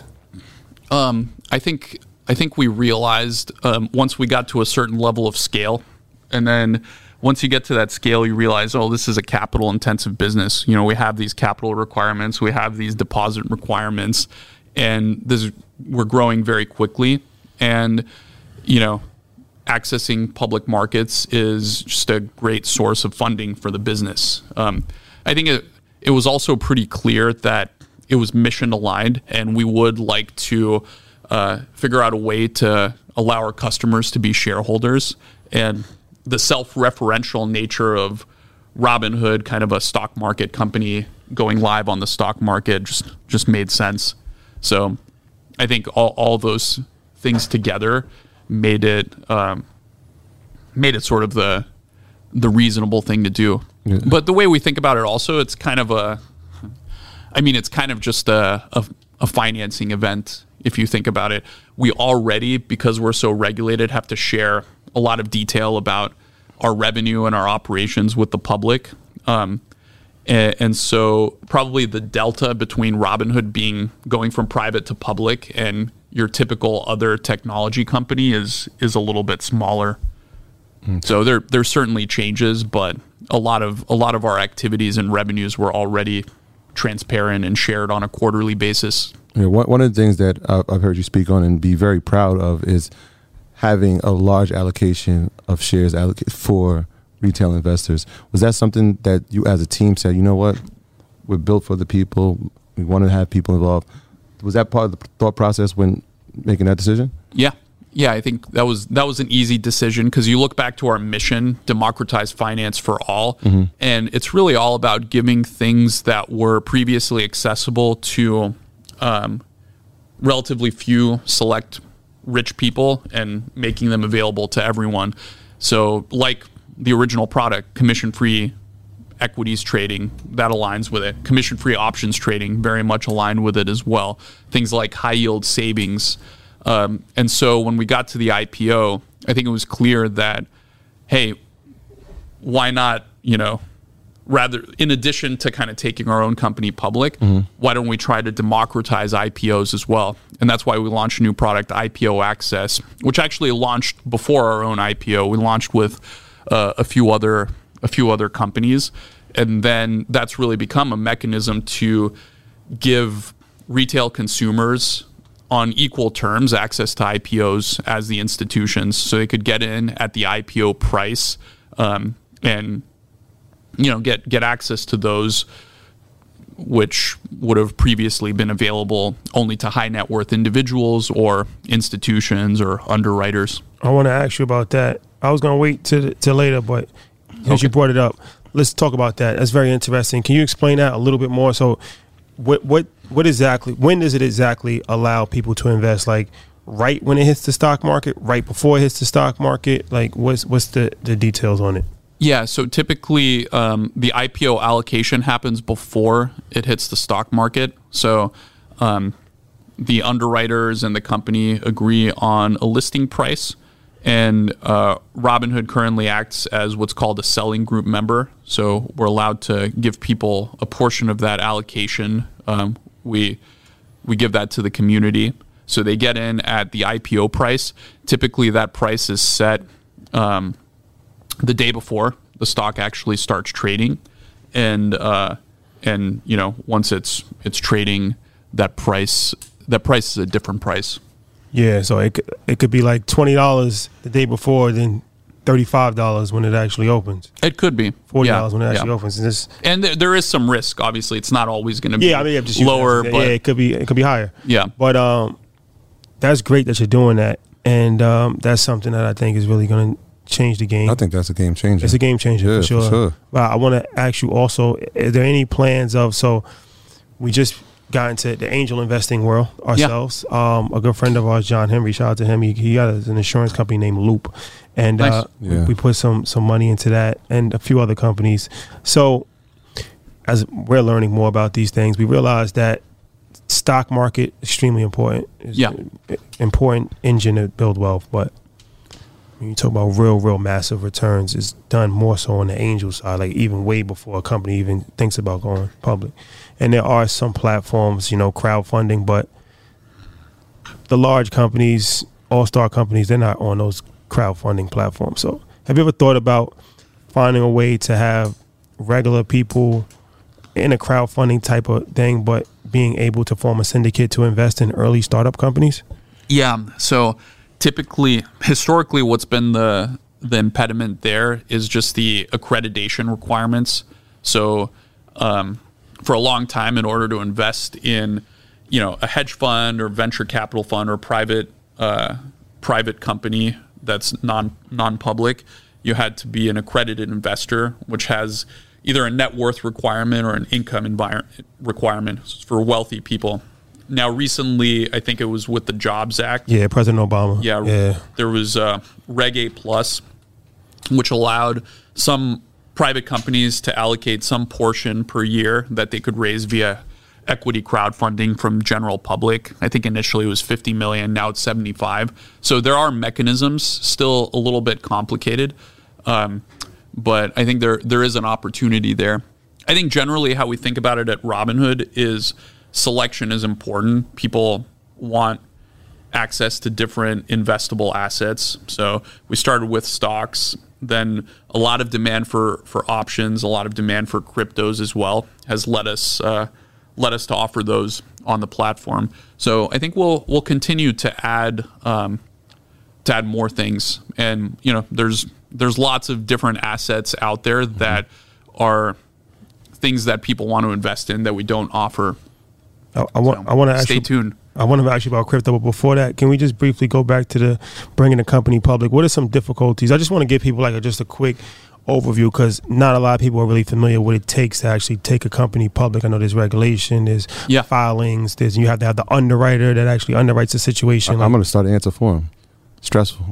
Um, I think... I think we realized um, once we got to a certain level of scale, and then once you get to that scale, you realize, oh, this is a capital intensive business. You know, we have these capital requirements, we have these deposit requirements, and this we're growing very quickly. And, you know, accessing public markets is just a great source of funding for the business. Um, I think it, it was also pretty clear that it was mission aligned, and we would like to Uh, figure out a way to allow our customers to be shareholders. And the self-referential nature of Robinhood, kind of a stock market company going live on the stock market, just just made sense. So I think all, all those things together made it um, made it sort of the the reasonable thing to do. Yeah. But the way we think about it also, it's kind of a, I mean, it's kind of just a, a, a financing event. If you think about it, we already, because we're so regulated, have to share a lot of detail about our revenue and our operations with the public. Um, and, and so probably the delta between Robinhood being going from private to public and your typical other technology company is is a little bit smaller. Mm-hmm. So there there's certainly changes, but a lot of a lot of our activities and revenues were already transparent and shared on a quarterly basis. Yeah, one, one of the things that I've, I've heard you speak on and be very proud of is having a large allocation of shares allocated for retail investors. Was that something that you as a team said, you know what, we're built for the people, we want to have people involved? Was that part of the thought process when making that decision? Yeah. Yeah, I think that was that was an easy decision because you look back to our mission, democratize finance for all, mm-hmm. and it's really all about giving things that were previously accessible to um, relatively few select rich people and making them available to everyone. So like the original product, commission-free equities trading, that aligns with it. Commission-free options trading, very much aligned with it as well. Things like high-yield savings. Um, and so when we got to the I P O, I think it was clear that, hey, why not, you know, rather, in addition to kind of taking our own company public, mm-hmm. why don't we try to democratize I P Os as well? And that's why we launched a new product, I P O Access, which actually launched before our own I P O. We launched with uh, a few other a few other companies, and then that's really become a mechanism to give retail consumers on equal terms access to I P Os as the institutions, so they could get in at the I P O price um, and you know get get access to those which would have previously been available only to high net worth individuals or institutions or underwriters. I want to ask you about that. I was going to wait to to later, but since Okay. you brought it up, let's talk about that. That's very interesting. Can you explain that a little bit more? So, what what what exactly? When does it exactly allow people to invest? Like right when it hits the stock market, right before it hits the stock market? Like what's what's the the details on it? Yeah, so typically um, the I P O allocation happens before it hits the stock market. So um, the underwriters and the company agree on a listing price, and uh, Robinhood currently acts as what's called a selling group member. So we're allowed to give people a portion of that allocation. Um, we we give that to the community, so they get in at the I P O price. Typically, that price is set Um, the day before the stock actually starts trading, and uh, and you know once it's it's trading, that price that price is a different price. Yeah, so it could, it could be like twenty dollars the day before, then thirty five dollars when it actually opens. It could be Forty yeah, dollars when it actually yeah. opens. And this, And there, there is some risk. Obviously, it's not always going to be yeah, I mean, I'm just using lower, that. but yeah, it could be it could be higher. yeah, But um, that's great that you're doing that, and um, that's something that I think is really going to change the game. I think that's a game changer. It's a game changer Yeah, for sure. for sure. But I want to ask you also: are there any plans of? So we just got into the angel investing world ourselves. Um, a good friend of ours, John Henry, shout out to him. He, he got an insurance company named Loop, and Nice. uh, Yeah. we put some some money into that and a few other companies. So as we're learning more about these things, we realize that stock market extremely important. It's Yeah. an important engine to build wealth, but when you talk about real, real massive returns, it's done more so on the angel side, like even way before a company even thinks about going public. And there are some platforms, you know, crowdfunding, but the large companies, all-star companies, they're not on those crowdfunding platforms. So have you ever thought about finding a way to have regular people in a crowdfunding type of thing, but being able to form a syndicate to invest in early startup companies? yeah. So typically, historically, what's been the the impediment there is just the accreditation requirements. So um, for a long time, in order to invest in, you know, a hedge fund or venture capital fund or private uh, private company that's non non public, you had to be an accredited investor, which has either a net worth requirement or an income environment requirement for wealthy people. Now, recently, I think it was with the Jobs Act. Yeah, President Obama. Yeah, yeah. there was uh, Reg A Plus, which allowed some private companies to allocate some portion per year that they could raise via equity crowdfunding from general public. I think initially it was fifty million, now it's seventy-five. So there are mechanisms, still a little bit complicated, um, but I think there there is an opportunity there. I think generally how we think about it at Robinhood is selection is important. People want access to different investable assets. So we started with stocks, then a lot of demand for, for options, a lot of demand for cryptos as well has led us uh, led us to offer those on the platform. So I think we'll we'll continue to add um, to add more things. And you know, there's there's lots of different assets out there that are things that people want to invest in that we don't offer. I, I want. So I want to stay tuned. I want to ask you about crypto, but before that, can we just briefly go back to the bringing the company public? What are some difficulties? I just want to give people like a, just a quick overview because not a lot of people are really familiar with what it takes to actually take a company public. I know there's regulation, there's Yeah. filings, there's you have to have the underwriter that actually underwrites the situation. I, I'm going to start an answer for him. Stressful.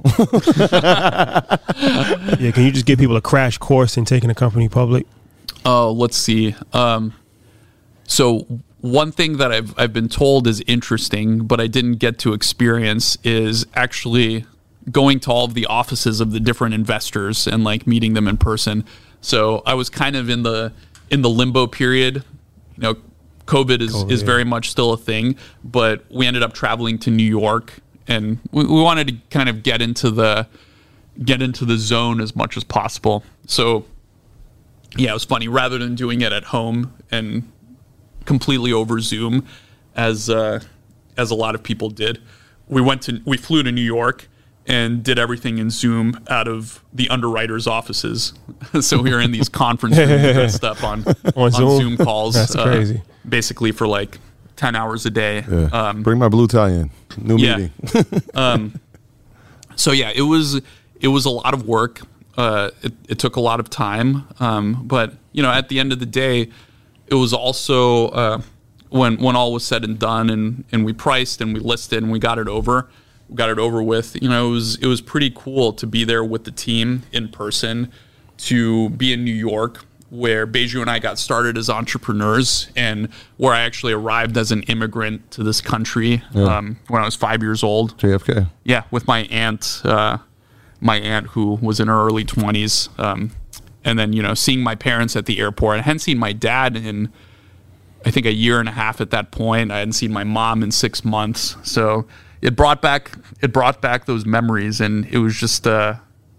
Yeah, can you just give people a crash course in taking a company public? Oh, let's see. Um, so one thing that I've I've been told is interesting, but I didn't get to experience is actually going to all of the offices of the different investors and like meeting them in person. So I was kind of in the in the limbo period. You know, COVID is COVID, is yeah. very much still a thing, but we ended up traveling to New York, and we, we wanted to kind of get into the get into the zone as much as possible. So yeah, it was funny. Rather than doing it at home and completely over Zoom, as uh, as a lot of people did, we went to we flew to New York and did everything in Zoom out of the underwriters' offices. So we were in these conference rooms and stuff on On on Zoom? Zoom calls. That's uh, crazy. basically for like ten hours a day. Yeah. Um, Bring my blue tie in. New yeah. meeting. um, so yeah, it was it was a lot of work. Uh, it, it took a lot of time, um, but you know, at the end of the day, it was also uh, when when all was said and done, and, and we priced and we listed and we got it over, we got it over with. You know, it was it was pretty cool to be there with the team in person, to be in New York, where Beju and I got started as entrepreneurs, and where I actually arrived as an immigrant to this country Yeah. um, when I was five years old. J F K. Yeah, with my aunt, uh, my aunt who was in her early twenties, um, and then you know seeing my parents at the airport. I hadn't seen my dad in I think a year and a half at that point. I hadn't seen my mom in six months, so it brought back it brought back those memories, and it was just a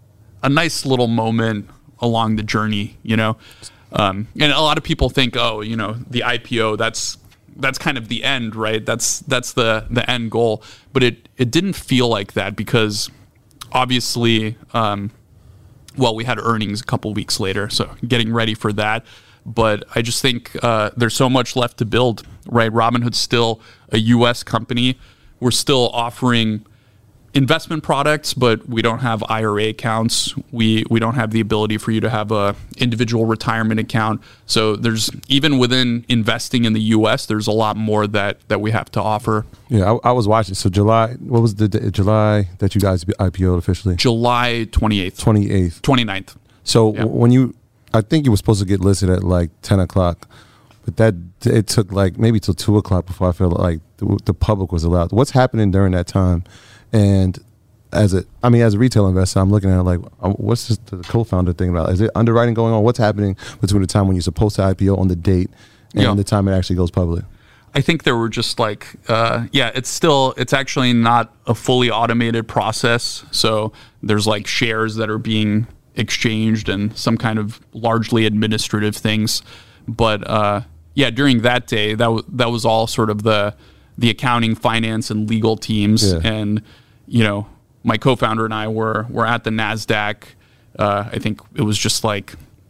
a nice little moment along the journey, you know. Um, and a lot of people think, oh, you know, the I P O, that's that's kind of the end, right? That's that's the the end goal. But it it didn't feel like that, because obviously, um, well, we had earnings a couple weeks later, so getting ready for that. But I just think uh, there's so much left to build, right? Robinhood's still a U S company. We're still offering investment products, but we don't have I R A accounts. We we don't have the ability for you to have a individual retirement account. So there's, even within investing in the U S, there's a lot more that that we have to offer. Yeah, I, I was watching. So July, what was the day, July that you guys I P O'd officially? July twenty-eighth. twenty-eighth. twenty-ninth. So Yeah. w- when you, I think you were supposed to get listed at like ten o'clock, but that it took like maybe till two o'clock before I felt like the, the public was allowed. What's happening during that time? And as a, I mean, as a retail investor, I'm looking at it like, um, what's this, the co-founder thing about? Is it underwriting going on? What's happening between the time when you're supposed to I P O on the date and Yeah. the time it actually goes public? I think there were just like, uh, yeah, it's still, it's actually not a fully automated process. So there's like shares that are being exchanged and some kind of largely administrative things. But uh, yeah, during that day, that w- that was all sort of the the accounting, finance, and legal teams. Yeah. And you know, my co-founder and I were were at the NASDAQ. Uh, I think it was just like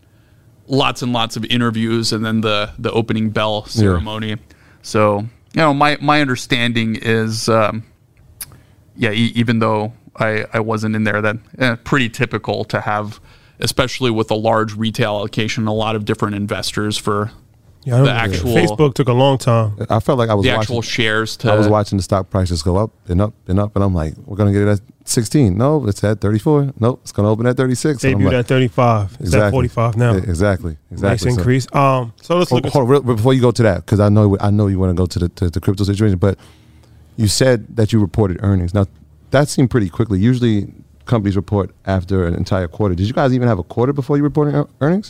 lots and lots of interviews, and then the the opening bell ceremony. Yeah. So, you know, my, my understanding is, um, yeah, e- even though I, I wasn't in there, that eh, pretty typical to have, especially with a large retail allocation, a lot of different investors for Yeah, I the remember that. actual Facebook took a long time. I felt like I was the watching, actual shares to. I was watching the stock prices go up and up and up, and I'm like, we're gonna get it at sixteen. No, it's at thirty-four. Nope, it's gonna open at thirty-six. And I'm Debuted like, at thirty-five. It's at forty-five now. Yeah, exactly, exactly. Nice So- increase. Um, so let's Hold, look at hold on, real- before you go to that, because I know I know you want to go to the to the crypto situation, but you said that you reported earnings. Now that seemed pretty quickly. Usually companies report after an entire quarter. Did you guys even have a quarter before you reported ear- earnings?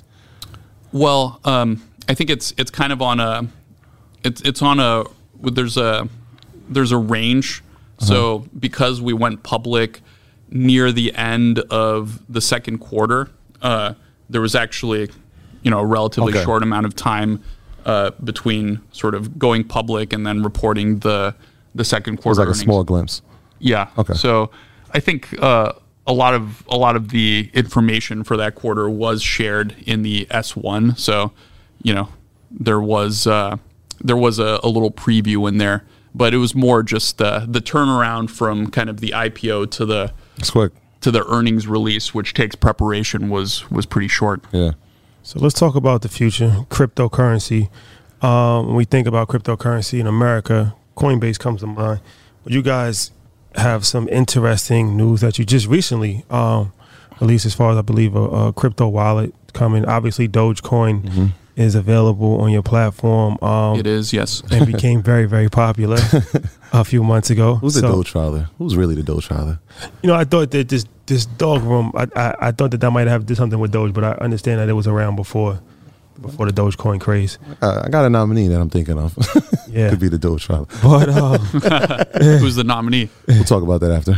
Well, um, I think it's it's kind of on a it's it's on a there's a there's a range. Uh-huh. So because we went public near the end of the second quarter, uh, there was actually you know a relatively Okay. short amount of time uh, between sort of going public and then reporting the the second It was quarter. like a earnings. small glimpse. Yeah. Okay. So I think uh, a lot of a lot of the information for that quarter was shared in the S one. So, you know, there was uh, there was a, a little preview in there, but it was more just uh, the turnaround from kind of the I P O to the It's quick. to the earnings release, which takes preparation, was was pretty short. Yeah. So let's talk about the future, cryptocurrency. Um, when we think about cryptocurrency in America, Coinbase comes to mind. But you guys have some interesting news that you just recently um, released, as far as I believe, a, a crypto wallet coming. Obviously, Dogecoin Mm-hmm. is available on your platform. Um, It is, yes. and became very, very popular a few months ago. Who's the So, Doge filer? Who's really the Doge filer? You know, I thought that this this dog room, I, I I thought that that might have did something with Doge, but I understand that it was around before before the Dogecoin craze. Uh, I got a nominee that I'm thinking of. Yeah. Could be the Doge filer. But um, Who's the nominee? We'll talk about that after.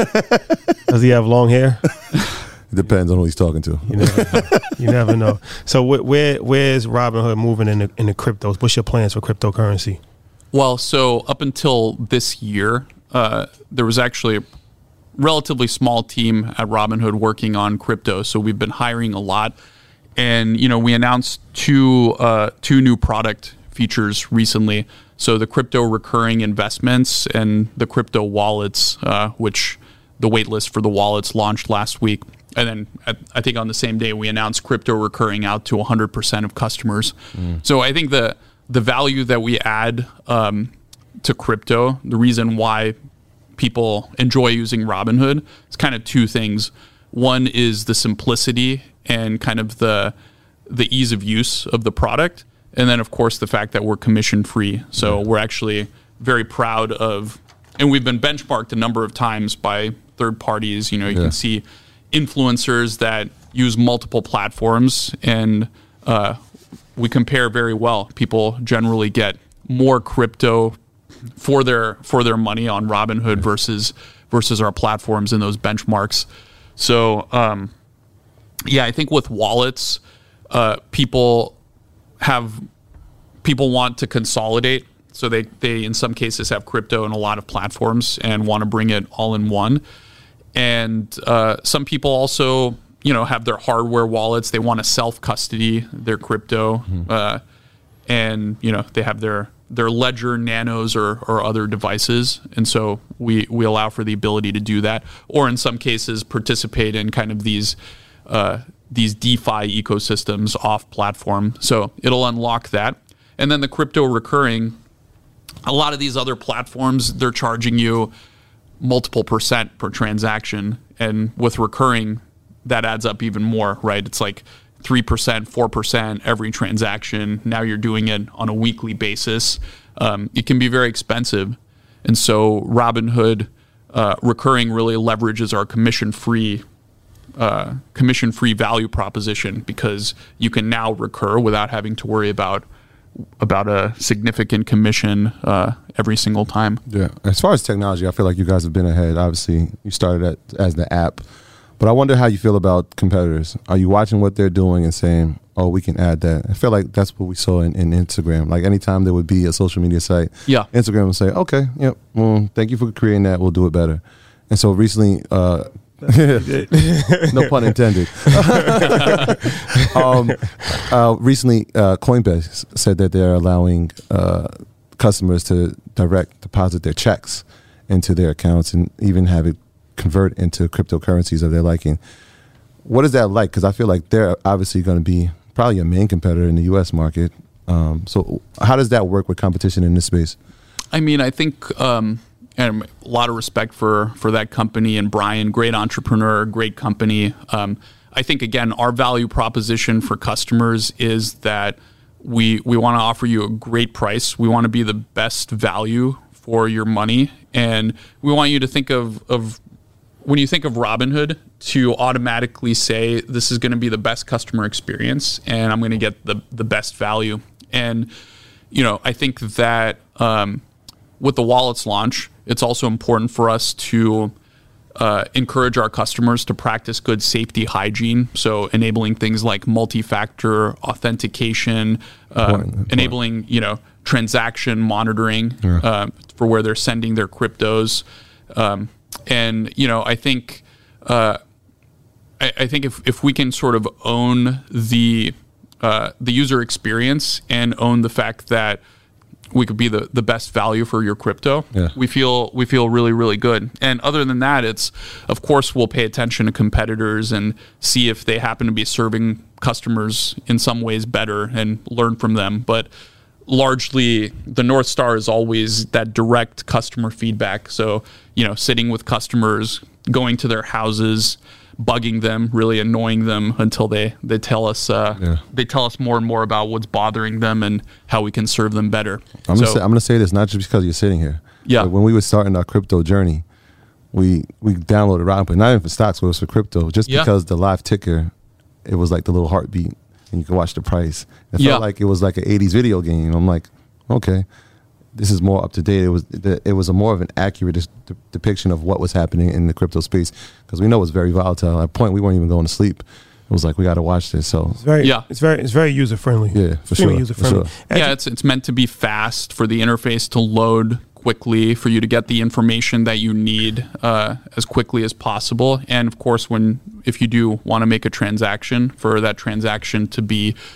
does he have long hair? It depends on who he's talking to. You never know. You never know. So wh- where where's Robinhood moving in the in the cryptos? What's your plans for cryptocurrency? Well, so up until this year, uh, there was actually a relatively small team at Robinhood working on crypto. So we've been hiring a lot, and you know we announced two uh, two new product features recently. So the crypto recurring investments and the crypto wallets, uh, which the waitlist for the wallets launched last week. And then I, I think on the same day we announced crypto recurring out to one hundred percent of customers. Mm. So I think the the value that we add um, to crypto, the reason why people enjoy using Robinhood, is kind of two things. One is the simplicity and kind of the the ease of use of the product. And then, of course, the fact that we're commission free. So we're actually very proud of, and we've been benchmarked a number of times by third parties. You know, you yeah. can see influencers that use multiple platforms, and uh, we compare very well. People generally get more crypto for their for their money on Robinhood versus versus our platforms in those benchmarks. So, um, yeah, I think with wallets, uh, people have people want to consolidate. So they, they in some cases have crypto in a lot of platforms and want to bring it all in one. And uh, some people also, you know, have their hardware wallets. They want to self-custody their crypto, mm-hmm. uh, and you know they have their their Ledger Nanos or or other devices. And so we we allow for the ability to do that, or in some cases participate in kind of these uh, these DeFi ecosystems off platform. So it'll unlock that, and then the crypto recurring. A lot of these other platforms, they're charging you multiple percent per transaction, and with recurring that adds up even more, right? It's like three percent, four percent every transaction. Now you're doing it on a weekly basis. Um, it can be very expensive, and so Robinhood uh, recurring really leverages our commission-free uh, commission-free value proposition, because you can now recur without having to worry about about a significant commission uh, every single time. Yeah. As far as technology, I feel like you guys have been ahead. Obviously, you started at, as the app, but I wonder how you feel about competitors. Are you watching what they're doing and saying, oh, we can add that? I feel like that's what we saw in, in Instagram. Like anytime there would be a social media site, yeah, Instagram would say, okay, yep, well, thank you for creating that. We'll do it better. And so recently, uh, no pun intended. um, uh, recently, uh, Coinbase said that they're allowing uh, customers to direct deposit their checks into their accounts and even have it convert into cryptocurrencies of their liking. What is that like? Because I feel like they're obviously going to be probably a main competitor in the U S market. Um, so how does that work with competition in this space? I mean, I think... Um And a lot of respect for, for that company and Brian, great entrepreneur, great company. Um, I think, again, our value proposition for customers is that we we want to offer you a great price. We want to be the best value for your money. And we want you to think of, of when you think of Robinhood, to automatically say, this is going to be the best customer experience and I'm going to get the, the best value. And, you know, I think that um, with the wallets launch, it's also important for us to uh, encourage our customers to practice good safety hygiene. So enabling things like multi-factor authentication, uh, important, enabling, important. you know, transaction monitoring yeah. uh, for where they're sending their cryptos. Um, and, you know, I think uh, I, I think if, if we can sort of own the uh, the user experience and own the fact that we could be the, the best value for your crypto, yeah. we feel we feel really, really good. And other than that, it's, of course, we'll pay attention to competitors and see if they happen to be serving customers in some ways better and learn from them. But largely, the North Star is always that direct customer feedback. So, you know, sitting with customers, going to their houses, bugging them, really annoying them until they they tell us uh, yeah. they tell us more and more about what's bothering them and how we can serve them better. I'm so, gonna say, I'm gonna say this not just because you're sitting here. Yeah. But when we were starting our crypto journey, we we downloaded Robinhood, not even for stocks, but it was for crypto, just yeah. because the live ticker, it was like the little heartbeat, and you could watch the price. It yeah. felt like it was like an eighties video game. I'm like, okay, this is more up to date. It was it was a more of an accurate de- depiction of what was happening in the crypto space, because we know it's very volatile. At a point, we weren't even going to sleep. It was like, we got to watch this. So it's very, yeah, it's very, it's very user friendly. Yeah, for sure. User friendly. Sure. Yeah, it's it's meant to be fast for the interface to load quickly, for you to get the information that you need uh, as quickly as possible. And of course, when if you do want to make a transaction, for that transaction to be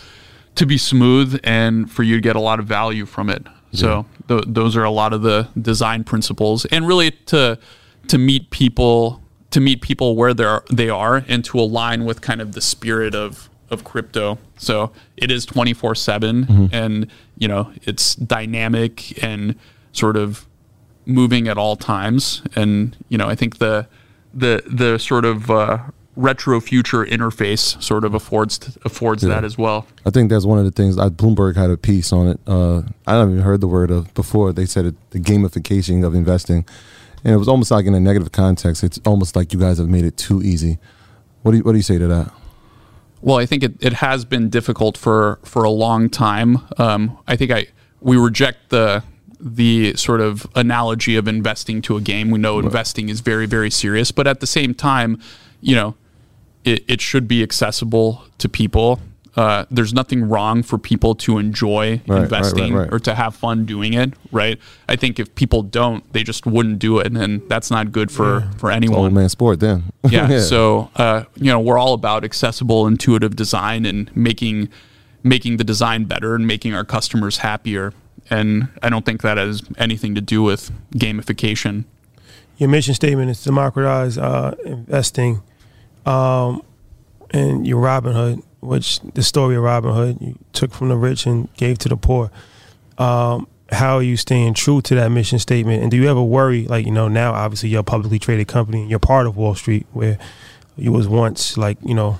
to be smooth and for you to get a lot of value from it. Yeah. So th- those are a lot of the design principles, and really to to meet people to meet people where they're they are and to align with kind of the spirit of of crypto. So it is twenty-four seven, mm-hmm. and you know, it's dynamic and sort of moving at all times. And you know, I think the the the sort of uh, retro future interface sort of affords affords yeah. that as well. I think that's one of the things. I, Bloomberg had a piece on it. Uh, I haven't even heard the word of before. They said it, the gamification of investing, and it was almost like in a negative context. It's almost like you guys have made it too easy. What do you, what do you say to that? Well, I think it, it has been difficult for, for a long time. Um, I think I we reject the the sort of analogy of investing to a game. We know right. investing is very, very serious, but at the same time, you know, it, it should be accessible to people. Uh, there's nothing wrong for people to enjoy right, investing right, right, right. or to have fun doing it, right? I think if people don't, they just wouldn't do it, and that's not good for, yeah. for anyone. It's old man sport then. yeah, yeah, so, uh, you know, we're all about accessible, intuitive design and making making the design better and making our customers happier, and I don't think that has anything to do with gamification. Your mission statement is democratize uh, investing, um, and your Robinhood, which the story of Robinhood, you took from the rich and gave to the poor. Um, how are you staying true to that mission statement? And do you ever worry, like, you know, now obviously you're a publicly traded company and you're part of Wall Street, where you was once like, you know,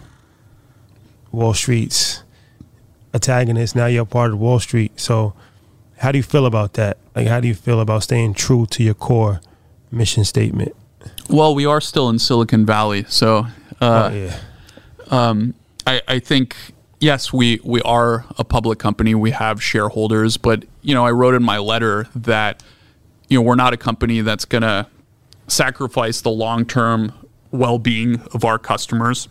Wall Street's antagonist. Now you're a part of Wall Street. So how do you feel about that? Like, how do you feel about staying true to your core mission statement? Well, we are still in Silicon Valley. So, uh, oh, yeah. um, I, I think, yes, we, we are a public company. We have shareholders. But, you know, I wrote in my letter that, you know, we're not a company that's going to sacrifice the long-term well-being of our customers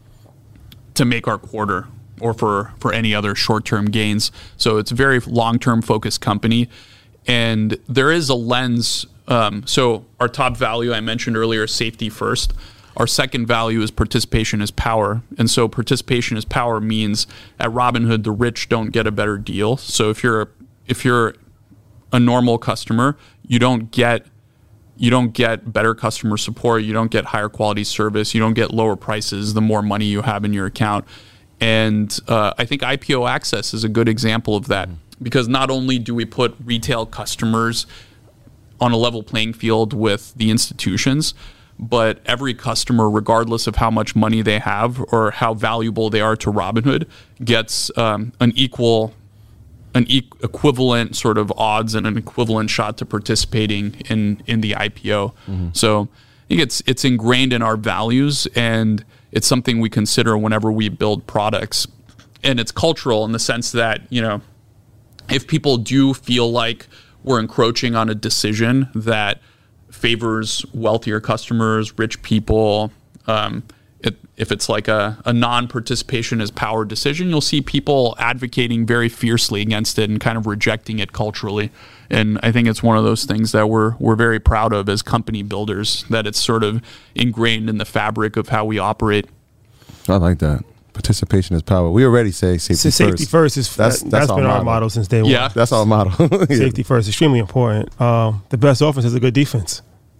to make our quarter or for, for any other short-term gains. So it's a very long-term focused company. And there is a lens. Um, so our top value I mentioned earlier, safety first. Our second value is participation is power. And so participation is power means at Robinhood, the rich don't get a better deal. So if you're if you're a normal customer, you don't get you don't get better customer support, you don't get higher quality service, you don't get lower prices the more money you have in your account. And uh, I think I P O Access is a good example of that, because not only do we put retail customers on a level playing field with the institutions, but every customer, regardless of how much money they have or how valuable they are to Robinhood, gets um, an equal, an e- equivalent sort of odds and an equivalent shot to participating in, in the I P O. Mm-hmm. So I think it's it's ingrained in our values, and it's something we consider whenever we build products. And it's cultural in the sense that, you know, if people do feel like we're encroaching on a decision that favors wealthier customers, rich people, um, it, if it's like a, a non-participation as power decision, you'll see people advocating very fiercely against it and kind of rejecting it culturally. And I think it's one of those things that we're we're very proud of as company builders, that it's sort of ingrained in the fabric of how we operate. I like that. Participation is power. We already say safety, so safety first. first is that's, that's, that's been motto. Our motto since day one. Yeah, that's our motto. Yeah. Safety first, extremely important. Um, the best offense is a good defense.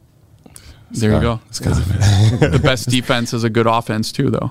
There you go. The best defense is a good offense too, though.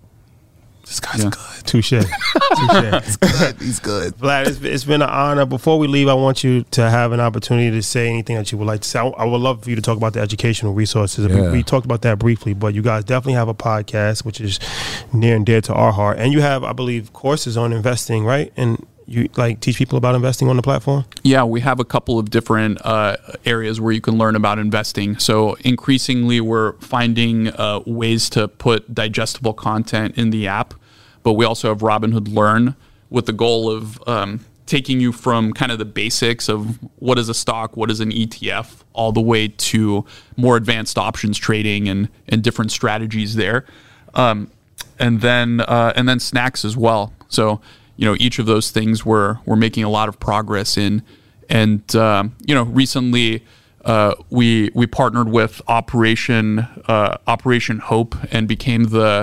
This guy's yeah. good. Touche. Touche. He's good. He's good. Vlad, it's, it's been an honor. Before we leave, I want you to have an opportunity to say anything that you would like to say. I, I would love for you to talk about the educational resources. Yeah. We, we talked about that briefly, but you guys definitely have a podcast, which is near and dear to our heart. And you have, I believe, courses on investing, right? And you like teach people about investing on the platform? Yeah, we have a couple of different uh, areas where you can learn about investing. So increasingly, we're finding uh, ways to put digestible content in the app. But we also have Robinhood Learn, with the goal of um, taking you from kind of the basics of what is a stock, what is an E T F, all the way to more advanced options trading and, and different strategies there. Um, and then uh, and then snacks as well. So, you know, each of those things we're we're making a lot of progress in. And um, you know, recently uh, we we partnered with Operation uh, Operation Hope and became the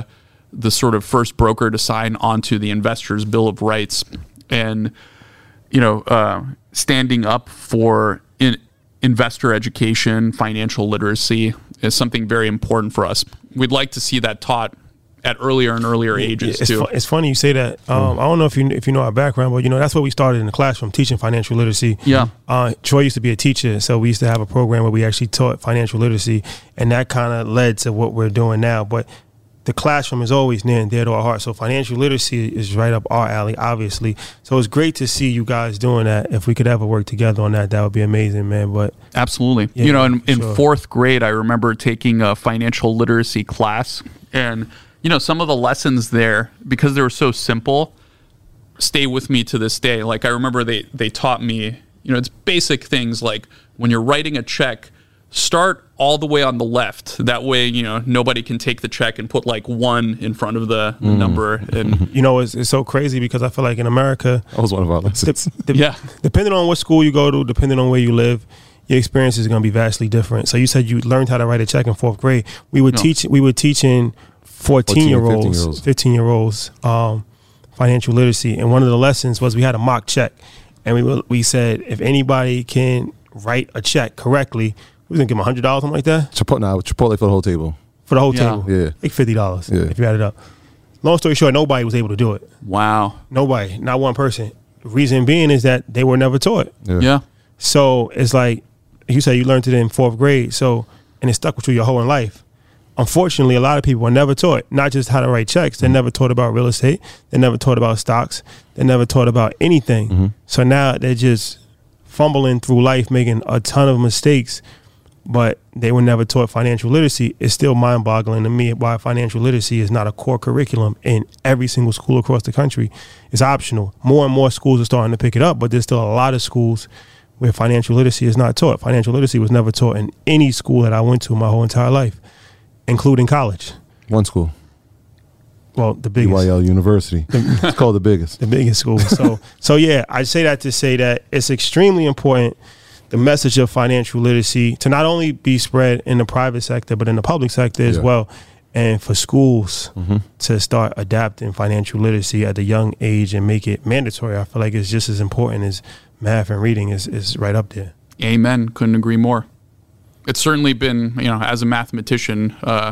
the sort of first broker to sign onto the Investors Bill of Rights, and you know, uh, standing up for in, investor education, financial literacy is something very important for us. We'd like to see that taught at earlier and earlier ages it's too. Fu- it's funny you say that. Um, mm. I don't know if you if you know our background, but you know that's what we started in the classroom, teaching financial literacy. Yeah. Uh, Troy used to be a teacher, so we used to have a program where we actually taught financial literacy, and that kind of led to what we're doing now. But the classroom is always near and dear to our heart. So financial literacy is right up our alley, obviously. So it's great to see you guys doing that. If we could ever work together on that, that would be amazing, man. But absolutely. Yeah, you know, in, in sure. fourth grade, I remember taking a financial literacy class, and you know, some of the lessons there, because they were so simple, stay with me to this day. Like I remember they they taught me, you know, it's basic things like when you're writing a check, start all the way on the left. That way, you know, nobody can take the check and put like one in front of the, the Mm. number. And you know, it's, it's so crazy because I feel like in America, That was one of our lessons. the, the, yeah, depending on what school you go to, depending on where you live, your experience is going to be vastly different. So you said you learned how to write a check in fourth grade. We would No. teach. We were teaching fourteen year olds, fifteen-year-olds. fifteen year olds, um, financial literacy, and one of the lessons was we had a mock check, and we were, we said if anybody can write a check correctly, we was gonna give them a hundred dollars, something like that, Chipotle, nah, Chipotle for the whole table. for the whole Yeah. table. Yeah. like fifty dollars Yeah. if you add it up. Long story short, nobody was able to do it. wow, Nobody, not one person. Reason being is that they were never taught. Yeah. yeah, So it's like you said, you learned it in fourth grade. So and it stuck with you your whole life. Unfortunately, a lot of people were never taught not just how to write checks. They're never taught about real estate. They're never taught about stocks. They're never taught about anything. Mm-hmm. So now they're just fumbling through life, making a ton of mistakes. But they were never taught financial literacy. It's still mind-boggling to me why financial literacy is not a core curriculum in every single school across the country. It's optional. More and more schools are starting to pick it up, but there's still a lot of schools where financial literacy is not taught. Financial literacy was never taught in any school that I went to my whole entire life, including college. One school, Well, the E biggest, Y L University. It's called the biggest. the biggest school. So, so yeah, I say that to say that it's extremely important, the message of financial literacy, to not only be spread in the private sector, but in the public sector as Yeah. well. And for schools Mm-hmm. to start adapting financial literacy at a young age and make it mandatory, I feel like it's just as important as math and reading is, is right up there. amen. Couldn't agree more. It's certainly been, you know, as a mathematician, uh,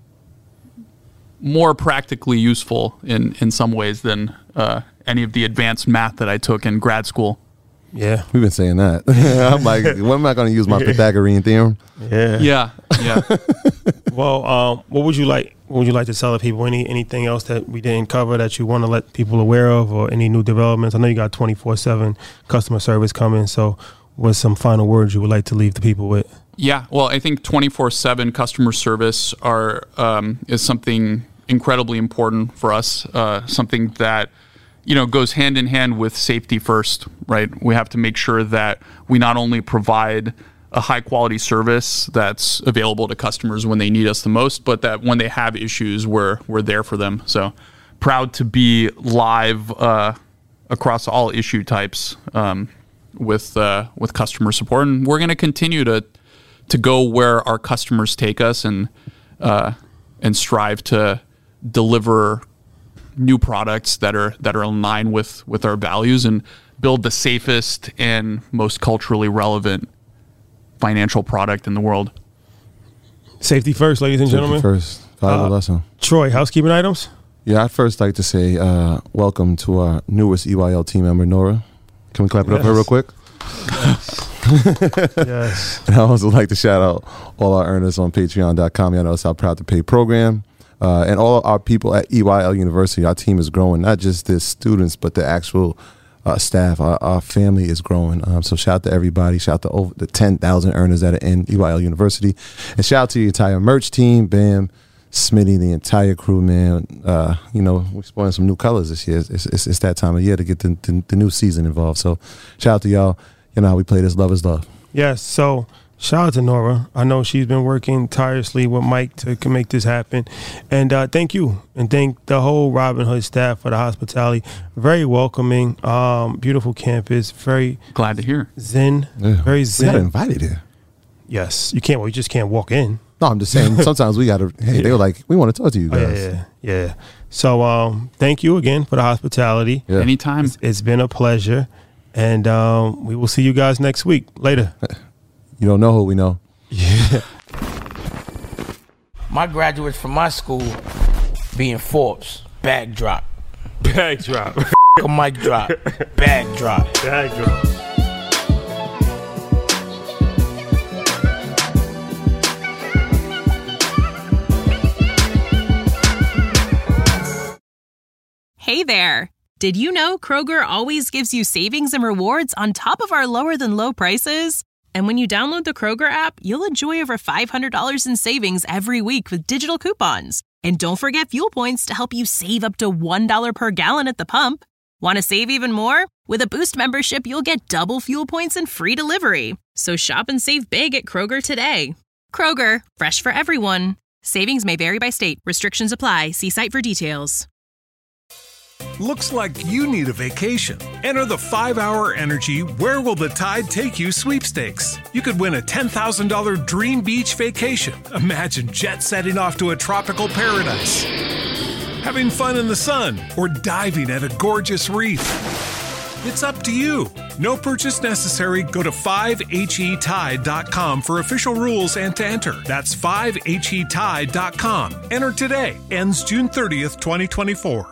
more practically useful in, in some ways than uh, any of the advanced math that I took in grad school. Yeah. We've been saying that. I'm like, when am I going to use my Pythagorean theorem? Yeah. Yeah, yeah. Well, um, what would you like? What would you like to tell the people? Any anything else that we didn't cover that you want to let people aware of, or any new developments? I know you got twenty-four seven customer service coming. So, what's some final words you would like to leave the people with? Yeah, well, I think twenty-four seven customer service are um, is something incredibly important for us. Uh, something that you know goes hand in hand with safety first, right? We have to make sure that we not only provide a high quality service that's available to customers when they need us the most, but that when they have issues, we're we're there for them. So proud to be live uh, across all issue types um, with uh, with customer support, and we're going to continue to to go where our customers take us and uh, and strive to deliver new products that are that are in line with with our values and build the safest and most culturally relevant financial product in the world. Safety first, ladies and Safety gentlemen. first, valuable Uh, lesson. Troy, housekeeping items. Yeah, I'd first like to say uh, welcome to our newest E Y L team member, Nora. Can we clap it up for her real Yes. quick? Yes. And I also like to shout out all our earners on patreon dot com. Y'all know it's our Proud to Pay program. Uh, and all our people at E Y L University. Our team is growing, not just the students, but the actual uh, staff. Our, our family is growing. Um, so shout out to everybody. Shout out to over the ten thousand earners that are in E Y L University. And shout out to the entire merch team, Bam, Smitty, the entire crew, man. Uh, you know, we're sporting some new colors this year. It's, it's, it's that time of year to get the, the, the new season involved. So shout out to y'all. You know how we play this. Love is love. Yes. So shout out to Nora. I know she's been working tirelessly with Mike to can make this happen. And uh, thank you. And thank the whole Robin Hood staff for the hospitality. Very welcoming, um, beautiful campus, very Glad to hear. zen, Yeah. very We got zen. invited here. Yes. You can't, well, you just can't walk in. No, I'm just saying. Sometimes we gotta. Hey, yeah. They were like, we want to talk to you guys. Oh, yeah, yeah, yeah. So, um, thank you again for the hospitality. Yeah. Anytime. It's, it's been a pleasure, and um, we will see you guys next week. Later. You don't know who we know. Yeah. My graduates from my school being Forbes, bag drop. Bag drop. A mic drop. Bag drop. Bag drop. Hey there. Did you know Kroger always gives you savings and rewards on top of our lower than low prices? And when you download the Kroger app, you'll enjoy over five hundred dollars in savings every week with digital coupons. And don't forget fuel points to help you save up to one dollar per gallon at the pump. Want to save even more? With a Boost membership, you'll get double fuel points and free delivery. So shop and save big at Kroger today. Kroger, fresh for everyone. Savings may vary by state. Restrictions apply. See site for details. Looks like you need a vacation. Enter the five hour Energy Where Will the Tide Take You sweepstakes. You could win a ten thousand dollars dream beach vacation. Imagine jet setting off to a tropical paradise, having fun in the sun, or diving at a gorgeous reef. It's up to you. No purchase necessary. Go to five H E tide dot com for official rules and to enter. That's five H E tide dot com. Enter today. Ends June thirtieth, twenty twenty-four.